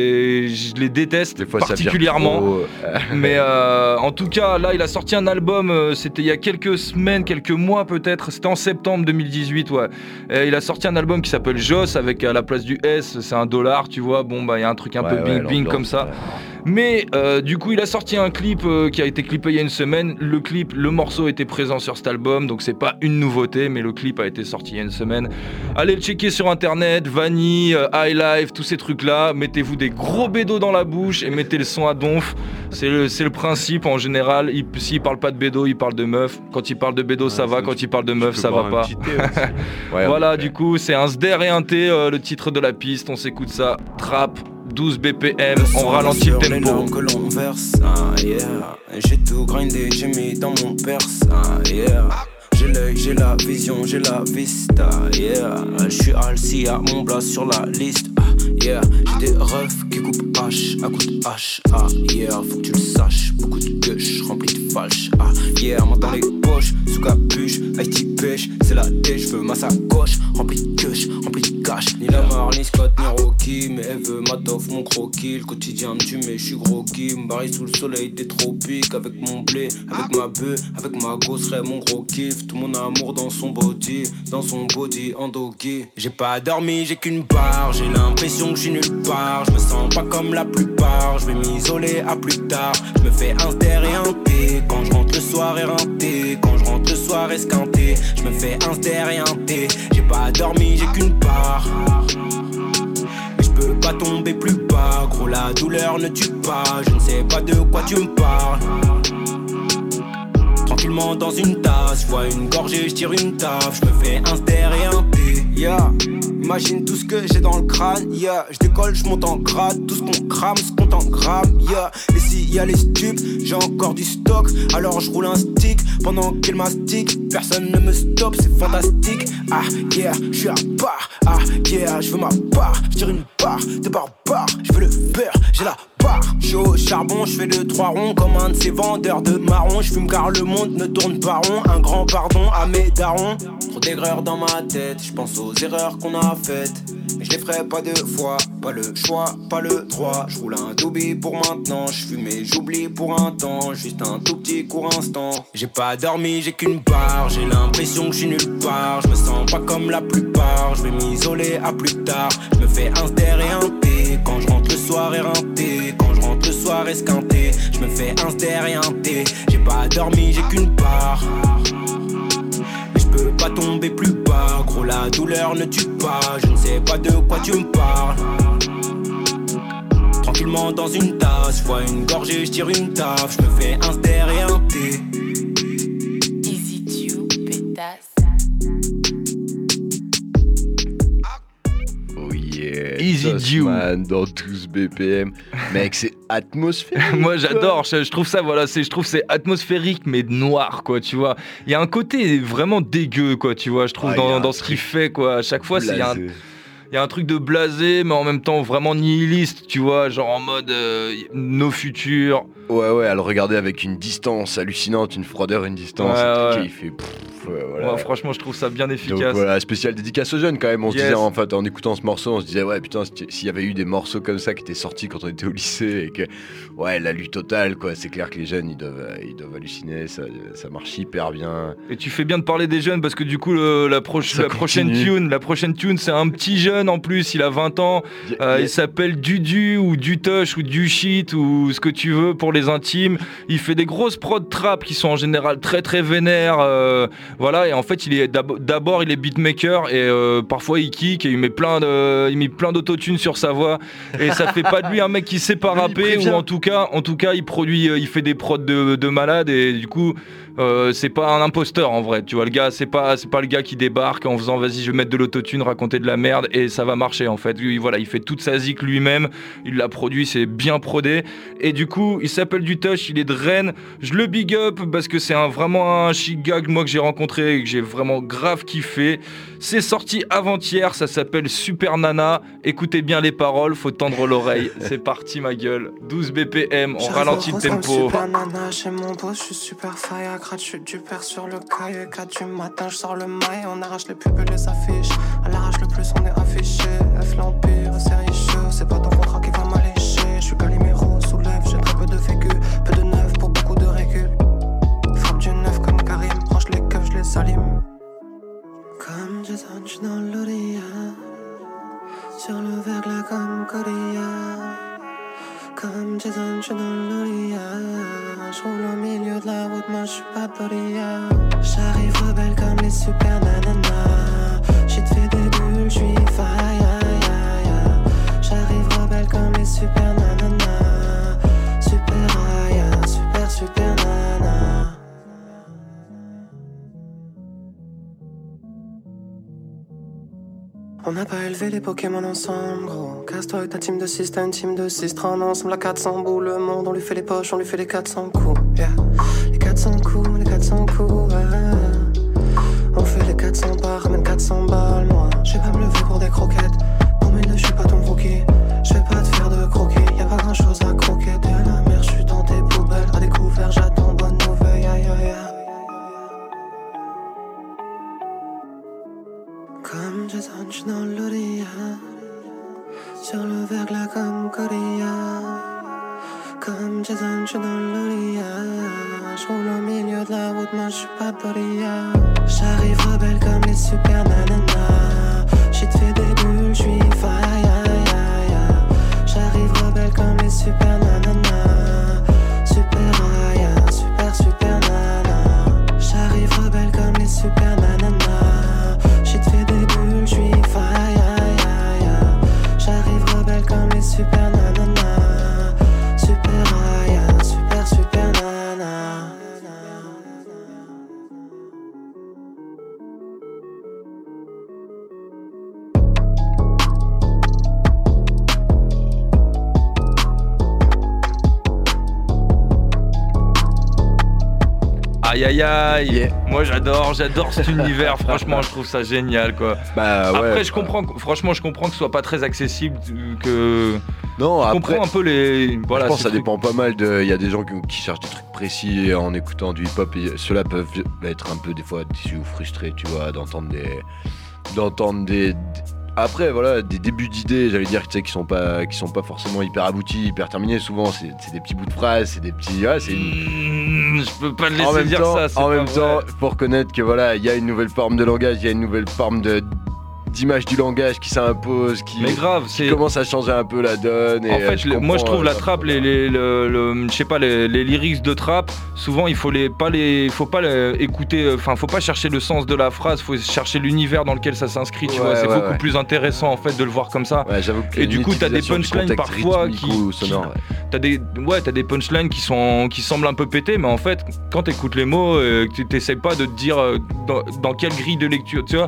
et je les déteste fois, particulièrement. Mais euh, en tout cas là il a sorti un album, c'était il y a quelques semaines, quelques mois peut-être, c'était en septembre deux mille dix-huit ouais. Et il a sorti un album qui s'appelle Joss avec à la place du S c'est un dollar, tu vois. Bon bah il y a un truc un ouais, peu bing ouais, bing comme ça. Ouais. Mais euh, du coup il a sorti un clip euh, qui a été clippé il y a une semaine. Le clip, le morceau était présent sur cet album, donc c'est pas une nouveauté, mais le clip a été sorti il y a une semaine. Allez le checker sur internet, Vanille, euh, High Life, tous ces trucs là. Mettez-vous des gros bédos dans la bouche et mettez le son à donf. C'est le, c'est le principe en général. Il, s'il parle pas de bédo, il parle de meuf. Quand il parle de bédo, ouais, ça va. Quand il parle de meuf, ça va pas. ouais, voilà, ouais. Du coup c'est un sder et un T, euh, le titre de la piste. On s'écoute ça. Trap. douze B P M, on ralentit le tempo. Que l'on verse, ah, yeah. J'ai tout grindé, j'ai mis dans mon perse, ah, yeah. J'ai l'œil, j'ai la vision, j'ai la vista, yeah. J'suis Alci à mon blast sur la liste, ah, yeah. J'ai des refs qui coupent H à coups de H, ah, yeah. Faut que tu le saches, beaucoup de gueuches remplis de falche, ah, yeah. Main dans les poches, sous capuche, Ice T pêche, c'est la tête, j'veux ma sacoche, remplie de gueuches, remplie de cash. Ni Lamar, ni Scott, ni Rocky, mais elle veut m'attoffe mon croquis. Le quotidien me tue, mais j'suis gros qui m'barille sous le soleil des tropiques. Avec mon blé, avec ma bœuf, avec ma gosserait mon gros kiff. Tout mon amour dans son body, dans son body en doggy. J'ai pas dormi, j'ai qu'une part, j'ai l'impression que j'suis nulle part. J'me sens pas comme la plupart, j'vais m'isoler à plus tard. J'me fais un ster et un T, quand j'rentre le soir éreinté. Quand j'rentre le soir esquinté, j'me fais un ster et un T. J'ai pas dormi, j'ai qu'une part. Mais je peux pas tomber plus bas, gros la douleur ne tue pas. Je ne sais pas de quoi tu me parles. Tranquillement dans une tasse, je vois une gorgée, je tire une taf. Je me fais un ster et un T, yeah. Imagine tout ce que j'ai dans le crâne, yeah. Je décolle, je monte en grade, tout ce qu'on crame, ce compte en grammes, yeah. Et s'il y a les stupes, j'ai encore du stock. Alors je roule un stick, pendant qu'il mastique. Personne ne me stoppe, c'est fantastique. Ah yeah, je suis à part, ah yeah, je veux ma part. Je tire une part, de barbare, je veux le beurre, j'ai la part. Je suis au charbon, je fais deux trois ronds comme un de ces vendeurs de marron. Je fume car le monde ne tourne pas rond. Un grand pardon à mes darons. Trop d'aigreurs dans ma tête, je pense aux erreurs qu'on a faites. Mais je les ferai pas deux fois, pas le choix, pas le droit. Je roule un doobie pour maintenant, je fume et j'oublie pour un temps. Juste un tout petit court instant. J'ai pas dormi, j'ai qu'une part. J'ai l'impression que je suis nulle part. Je me sens pas comme la plupart. Je vais m'isoler à plus tard. Je me fais un ster et un T. Quand je rentre le soir éreinté. Quand je rentre le soir esquinté. Je me fais un ster et un T. J'ai pas dormi, j'ai qu'une part. Mais je peux pas tomber plus bas. Gros la douleur ne tue pas. Je ne sais pas de quoi tu me parles. Tranquillement dans une tasse, je vois une gorgée, je tire une taf. Je me fais un ster et un T. Easy Tube, pétasse. Oh yeah, Easy Tube dans douze B P M. Mec, c'est atmosphérique. Moi j'adore, je, je trouve ça, voilà, c'est, je trouve c'est atmosphérique mais noir, quoi, tu vois. Il y a un côté vraiment dégueu, quoi, tu vois, je trouve, ah, dans, dans ce qu'il fait, quoi. À chaque fois, c'est un. Il y a un truc de blasé, mais en même temps vraiment nihiliste, tu vois, genre en mode euh, nos futurs. Ouais, ouais, à le regarder avec une distance hallucinante, une froideur, une distance. Ouais, ouais. Il fait. Pff, euh, voilà. Ouais, franchement, je trouve ça bien efficace. Donc voilà, spécial dédicace aux jeunes quand même. On se Yes. disait en fait en écoutant ce morceau, on se disait ouais putain s'il y avait eu des morceaux comme ça qui étaient sortis quand on était au lycée et que ouais la lutte totale quoi. C'est clair que les jeunes ils doivent ils doivent halluciner, ça, ça marche hyper bien. Et tu fais bien de parler des jeunes parce que du coup le, la, proche, la prochaine tune, la prochaine tune c'est un petit jeune en plus, il a vingt ans, yeah, euh, yeah. il s'appelle Dudu ou Dutosh ou du shit ou ce que tu veux pour les intimes. Il fait des grosses prods trap qui sont en général très très vénères, euh, voilà. Et en fait il est d'ab- d'abord il est beatmaker et euh, parfois il kick et il met plein de, il met plein d'autotune sur sa voix et ça fait pas de lui un mec qui sait pas rapper ou en tout cas, en tout cas il produit, il fait des prods de, de malade et du coup euh, c'est pas un imposteur en vrai. Tu vois le gars, c'est pas c'est pas le gars qui débarque en faisant vas-y je vais mettre de l'autotune, raconter de la merde et ça va marcher en fait. Lui, voilà, il fait toute sa zik lui-même, il l'a produit, c'est bien prodé et du coup il s'appelle Dutosh, il est de Rennes. Je le big up parce que c'est un, vraiment un chic gag moi que j'ai rencontré et que j'ai vraiment grave kiffé. C'est sorti avant-hier, ça s'appelle Super Nana. Écoutez bien les paroles, faut tendre l'oreille. C'est parti ma gueule. douze B P M, on ralentit le tempo. Super Nana, chez mon boss, je suis super fire. Gratuit du père sur le cahier. quatre du matin, je sors le mail. On arrache les pubs et les affiches. À l'arrache le plus, on est affiché. F l'empire, série chaud. C'est pas ton contrat qui va m'allécher. Je suis Calimero, soulève, j'ai très peu de vécu. Peu de neuf pour beaucoup de récup. Frappe du neuf comme Karim. Range les keufs, je les allume. Comme Jason, j'suis dans l'Oria. Sur le verglas comme Korea. Comme Jason, j'suis dans l'Oria. J'roule au milieu de la route, moi j'suis pas Doria. J'arrive rebelle comme les super nananas. J'suis te fait des bulles, j'suis fire. J'arrive rebelle comme les super nananas. Super aya, super super nana. On n'a pas élevé les Pokémon ensemble, gros. Casse-toi avec ta team de six, t'as une team de six. Trente ensemble à quatre cents bouts. Le monde, on lui fait les poches, on lui fait les quatre cents coups. Yeah. Les quatre cents coups, les quatre cents coups, ouais. On fait les quatre cents bars, ramène quatre cents balles, moi. J'vais pas me lever pour des croquettes. Pour mes deux, j'suis pas ton rookie. J'vais pas te faire de croquis, y'a pas grand chose à croquer. T'es à la mer, j'suis dans tes poubelles. À découvert, j'attends bonne nouvelle, yeah, yeah, yeah. Comme Jason, j'suis dans l'Oria. Sur le verglas comme Korea. Comme Jason, j'suis dans l'Oria. J'roule au milieu de la route, moi j'suis pas Doria. J'arrive rebelle comme les super nananas. J'suis te fait des bulles, j'suis fire. J'arrive rebelle comme les super nananas. Super aya, super super nana. J'arrive rebelle comme les super nananas. J'suis te fait des bulles, j'suis fire. J'arrive rebelle comme les super nananas. Super aya, super super nana. Aïe aïe aïe, yeah. Moi j'adore, j'adore cet univers, franchement je trouve ça génial quoi. Bah ouais. Après je comprends, franchement je comprends que ce soit pas très accessible, que... Non, je après, comprends un peu les... Voilà, je pense que ça trucs. dépend pas mal de... Il y a des gens qui, qui cherchent des trucs précis en écoutant du hip-hop et ceux-là peuvent être un peu des fois déçus ou frustrés, tu vois, d'entendre des... D'entendre des... Après voilà, des débuts d'idées, j'allais dire, tu sais, qui sont pas, qui sont pas forcément hyper aboutis, hyper terminés. Souvent, c'est, c'est des petits bouts de phrases, c'est des petits, ouais, c'est une... Mmh, je peux pas te en laisser même dire temps, ça. C'est en pas même vrai. temps, faut reconnaître que voilà, il y a une nouvelle forme de langage, il y a une nouvelle forme de d'image du langage qui s'impose, qui, Mais grave, qui c'est... commence à changer un peu la donne. Et En fait, je le- moi je comprends, trouve la euh, trappe, les, les, le, le- je sais pas, les, les lyrics de trap, souvent il faut les, pas les, faut pas les écouter, enfin faut pas chercher le sens de la phrase, faut chercher l'univers dans lequel ça s'inscrit, tu Ouais, vois, c'est ouais, beaucoup ouais. plus intéressant en fait de le voir comme ça. Ouais, j'avoue que Et du coup t'as des l'utilisation du punchlines contexte parfois rythmique qui, ou sonore, qui- ouais. t'as des, ouais, t'as des punchlines qui sont, qui semblent un peu pétés, mais en fait quand t'écoutes les mots, euh, tu t'essayes pas de te dire euh, dans, dans quelle grille de lecture, tu vois.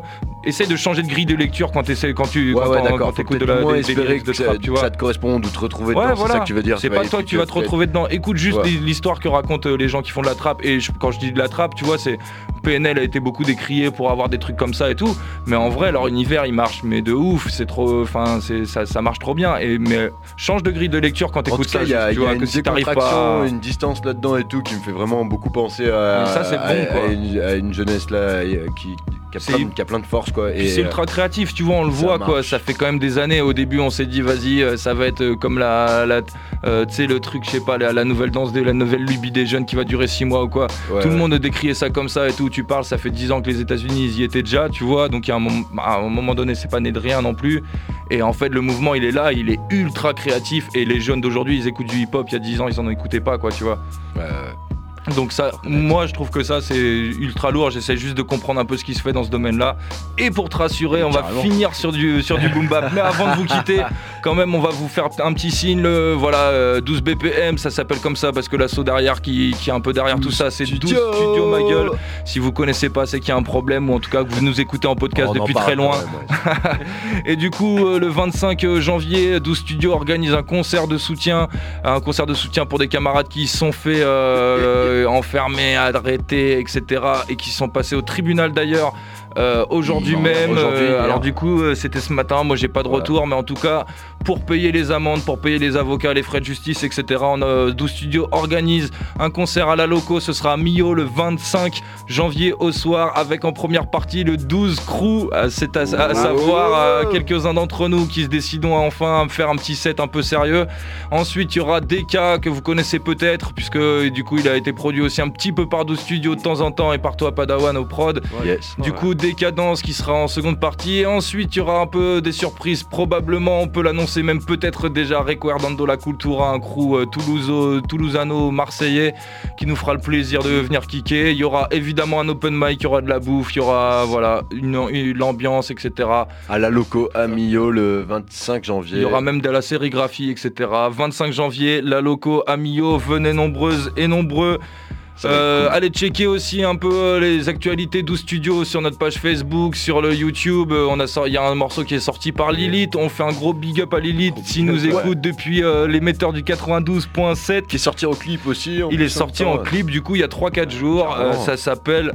essaie de changer de grille de lecture quand, quand tu ouais, quand ouais, quand écoutes de la moins des, espérer des que, de trap, ça, tu vois. ça te corresponde ou te retrouver ouais, dedans, voilà. c'est ça que tu veux dire. C'est pas toi que tu vas te retrouver dedans. Écoute juste ouais. l'histoire que racontent les gens qui font de la trappe. Et je, quand je dis de la trappe, tu vois, c'est P N L a été beaucoup décrié pour avoir des trucs comme ça et tout. Mais en vrai, leur univers il marche, mais de ouf. C'est trop, enfin, c'est ça, ça marche trop bien. Et mais change de grille de lecture quand t'écoutes ça. Il y a, tu y a vois, une que si t'arrives décontraction, pas, une distance là-dedans et tout qui me fait vraiment beaucoup penser à, ça, c'est bon, à, quoi. à, une, à une jeunesse là qui, qui, a plein, qui a plein de force quoi. Et c'est ultra créatif, tu vois, on le voit marche. quoi. Ça fait quand même des années. Au début, on s'est dit vas-y, ça va être comme la, la euh, tu sais le truc, je sais pas, la, la nouvelle danse de la nouvelle lubie des jeunes qui va durer six mois ou quoi. Ouais, Tout ouais. le monde décriait ça comme ça et tout. Tu parles, ça fait dix ans que les États-Unis ils y étaient déjà, tu vois. Donc il y a un moment, à un moment donné, c'est pas né de rien non plus. Et en fait, le mouvement, il est là, il est ultra créatif. Et les jeunes d'aujourd'hui, ils écoutent du hip-hop. Il y a dix ans, ils en écoutaient pas, quoi, tu vois. Ouais. Donc ça, moi je trouve que ça c'est ultra lourd, j'essaie juste de comprendre un peu ce qui se fait dans ce domaine-là. Et pour te rassurer, on va Carrément. finir sur du, sur du boom bap. Mais avant de vous quitter, quand même on va vous faire un petit signe, le, voilà, euh, douze B P M, ça s'appelle comme ça parce que l'assaut derrière qui, qui est un peu derrière tout ça, c'est douze Studio ma gueule. Si vous connaissez pas, c'est qu'il y a un problème ou en tout cas que vous nous écoutez en podcast oh, depuis très loin. Ouais, ouais. Et du coup, euh, le vingt-cinq janvier, douze Studio organise un concert de soutien, un concert de soutien pour des camarades qui se sont fait... Euh, enfermés, arrêtés, et cetera et qui sont passés au tribunal d'ailleurs euh, aujourd'hui non, même. Aujourd'hui, euh, alors du coup, euh, c'était ce matin. Moi, j'ai pas de retour, ouais. mais en tout cas, pour payer les amendes, pour payer les avocats, les frais de justice, et cetera. On a douze Studio organise un concert à la Loco. Ce sera à Millau le vingt-cinq janvier au soir, avec en première partie le douze Crew. Euh, c'est à, à, à savoir euh, quelques-uns d'entre nous qui se décidons à enfin faire un petit set un peu sérieux. Ensuite, il y aura D K que vous connaissez peut-être, puisque du coup, il a été produit aussi un petit peu par douze Studio de temps en temps et par toi Padawan au prod. Yes. Du ouais. coup, Décadence qui sera en seconde partie. Et ensuite, il y aura un peu des surprises. Probablement, on peut l'annoncer même peut-être déjà. Recuerdando la Cultura, un crew euh, Toulouse, toulousano-marseillais qui nous fera le plaisir de venir kicker. Il y aura évidemment un open mic, il y aura de la bouffe, il y aura voilà, une, une, l'ambiance, et cetera. À la Loco, à Millau, le vingt-cinq janvier. Il y aura même de la sérigraphie, et cetera. vingt-cinq janvier, la Loco à Millau. Venez nombreuses et nombreux. Euh, cool. Allez checker aussi un peu les actualités douze Studio sur notre page Facebook, sur le YouTube. On a il y a un morceau qui est sorti par Lilith. On fait un gros big up à Lilith s'il nous écoute ouais. depuis euh, l'émetteur du quatre-vingt-douze virgule sept. Qui est sorti en clip aussi. Il est sorti en clip du coup il y a trois quatre jours. Euh, ça s'appelle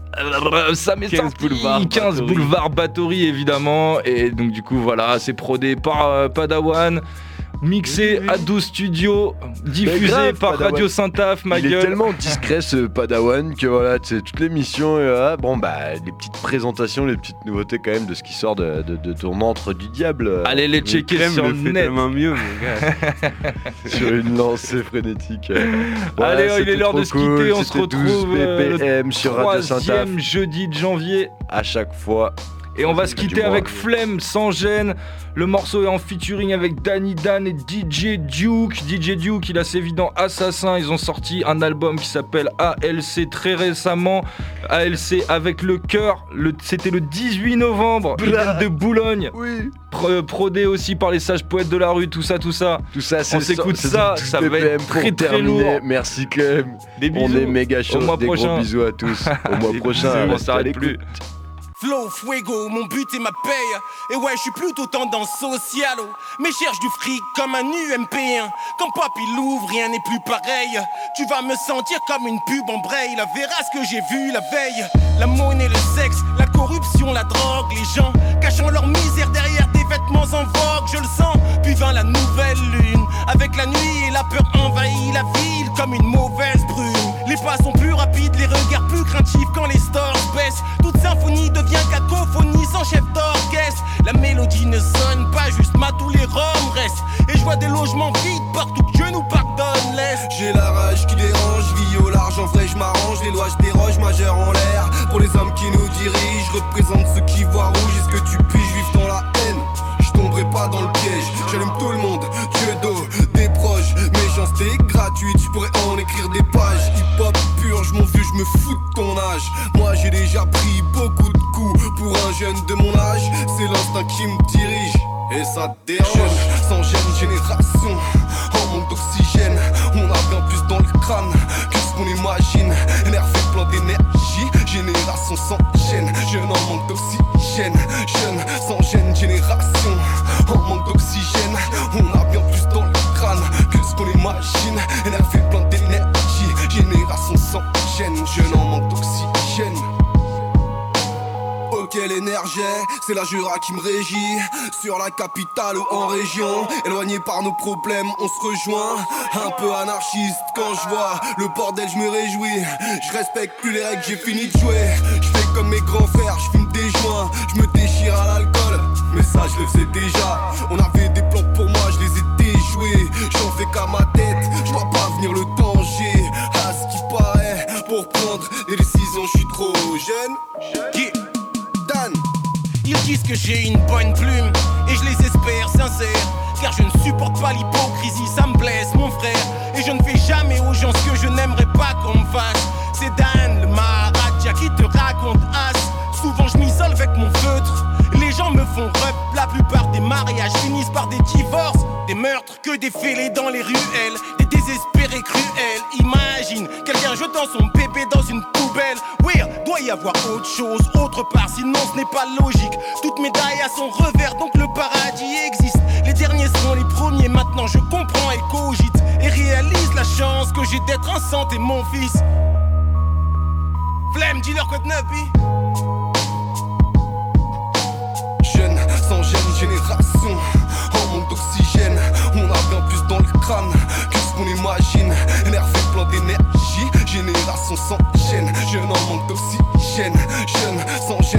Euh, ça m'est sorti boulevard quinze boulevard Bathory évidemment. Et donc du coup voilà, c'est prodé par euh, Padawan, mixé à douze Studio, diffusé grave, par Padawan. Radio Saint-Af, ma il gueule. Il est tellement discret ce Padawan que voilà, c'est toute l'émission et là, bon bah les petites présentations, les petites nouveautés quand même de ce qui sort de, de, de ton antre du diable. Allez les checker crème, sur le net. Tellement mieux, mon gars. Sur une lancée frénétique. Ouais, allez, il est l'heure de se quitter. Cool. On c'était se retrouve B P M sur Radio Saint-Af. troisième jeudi de janvier. À chaque fois. Et on va se quitter avec Flemme, sans gêne. Le morceau est en featuring avec Danny Dan et D J Duke. D J Duke, il a sévi dans Assassin. Ils ont sorti un album qui s'appelle A L C très récemment. A L C avec le cœur. Le, c'était le dix-huit novembre. Ils viennent de Boulogne. Oui. Pro, prodé aussi par les sages poètes de la rue. Tout ça, tout ça. Tout ça, c'est on s'écoute ça. Ça va être très très lourd. Merci Clem. Des bisous. On est méga chaud. Des prochain. gros bisous à tous. Au mois prochain. On s'arrête plus. Flow, fuego, mon but et ma paye. Et ouais, je suis plutôt tendance sociale. Mais cherche du fric comme un U M P un. Quand papy l'ouvre, rien n'est plus pareil. Tu vas me sentir comme une pub en braille. Verras ce que j'ai vu la veille. La monnaie, le sexe, la corruption, la drogue. Les gens cachant leur misère derrière des vêtements en vogue. Je le sens, puis vint la nouvelle lune. Avec la nuit et la peur envahit la ville comme une mauvaise brume. Les pas sont plus rapides, les regards plus craintifs quand les stores baissent. Toute symphonie devient cacophonie sans chef d'orchestre. La mélodie ne sonne pas juste, ma tous les roms restent. Et je vois des logements vides partout, que Dieu nous pardonne, laisse. J'ai la rage qui dérange, vie au large, en vrai je m'arrange. Les lois je déroge, majeur en l'air. Pour les hommes qui nous dirigent, je représente ceux qui voient rouge. Est-ce que tu piges vivre dans la haine? Je tomberai pas dans le piège, j'allume tout le monde, Dieu d'eau, des proches. Méchanceté gratuite, je pourrais en écrire des pages. Hip-hop pur, je m'en fous, je me fous de ton âge. Moi j'ai déjà pris beaucoup de coups. Pour un jeune de mon âge, c'est l'instinct qui me dirige. Et ça dérange, sans jeune génération, en manque d'oxygène. On a bien plus dans le crâne que ce qu'on imagine. Énervé, plein d'énergie, génération sans chaîne. Jeune en manque d'oxygène, c'est la Jura qui me régit. Sur la capitale ou en région, éloigné par nos problèmes, on se rejoint. Un peu anarchiste quand je vois le bordel, je me réjouis. Je respecte plus les règles, j'ai fini de jouer. Je fais comme mes grands frères, je fume des joints, je me déchire à l'alcool. Mais ça je le faisais déjà. On avait des plans pour moi, je les ai déjoués. J'en fais qu'à ma tête, je vois pas venir le danger. À ce qui paraît, pour prendre des décisions, je suis trop jeune. Yeah. Dan. Ils disent que j'ai une bonne plume et je les espère sincères, car je ne supporte pas l'hypocrisie, ça me blesse mon frère. Et je ne fais jamais aux gens ce que je n'aimerais pas qu'on me fasse. C'est Dan le Maharaja qui te raconte as. Souvent je m'isole avec mon feutre. Les gens me font rep, la plupart des mariages finissent par des divorces, des meurtres, que des fêlés dans les ruelles, des désespérés cruels. Imagine quelqu'un jetant son bébé dans une poubelle. Oui, doit y avoir autre chose, autre part, sinon ce n'est pas logique. Toute médaille a son revers, donc le paradis existe. Les derniers seront les premiers, maintenant je comprends et cogite, et réalise la chance que j'ai d'être en santé, mon fils. Flemme, dis-leur quoi de neuf, bi. Jeune, sans jeune génération, en manque d'oxygène. On a bien plus dans le crâne que ce qu'on imagine. Énervé, plein d'énergie, génération sans gêne. Jeune en manque d'oxygène, jeune, sans gêne.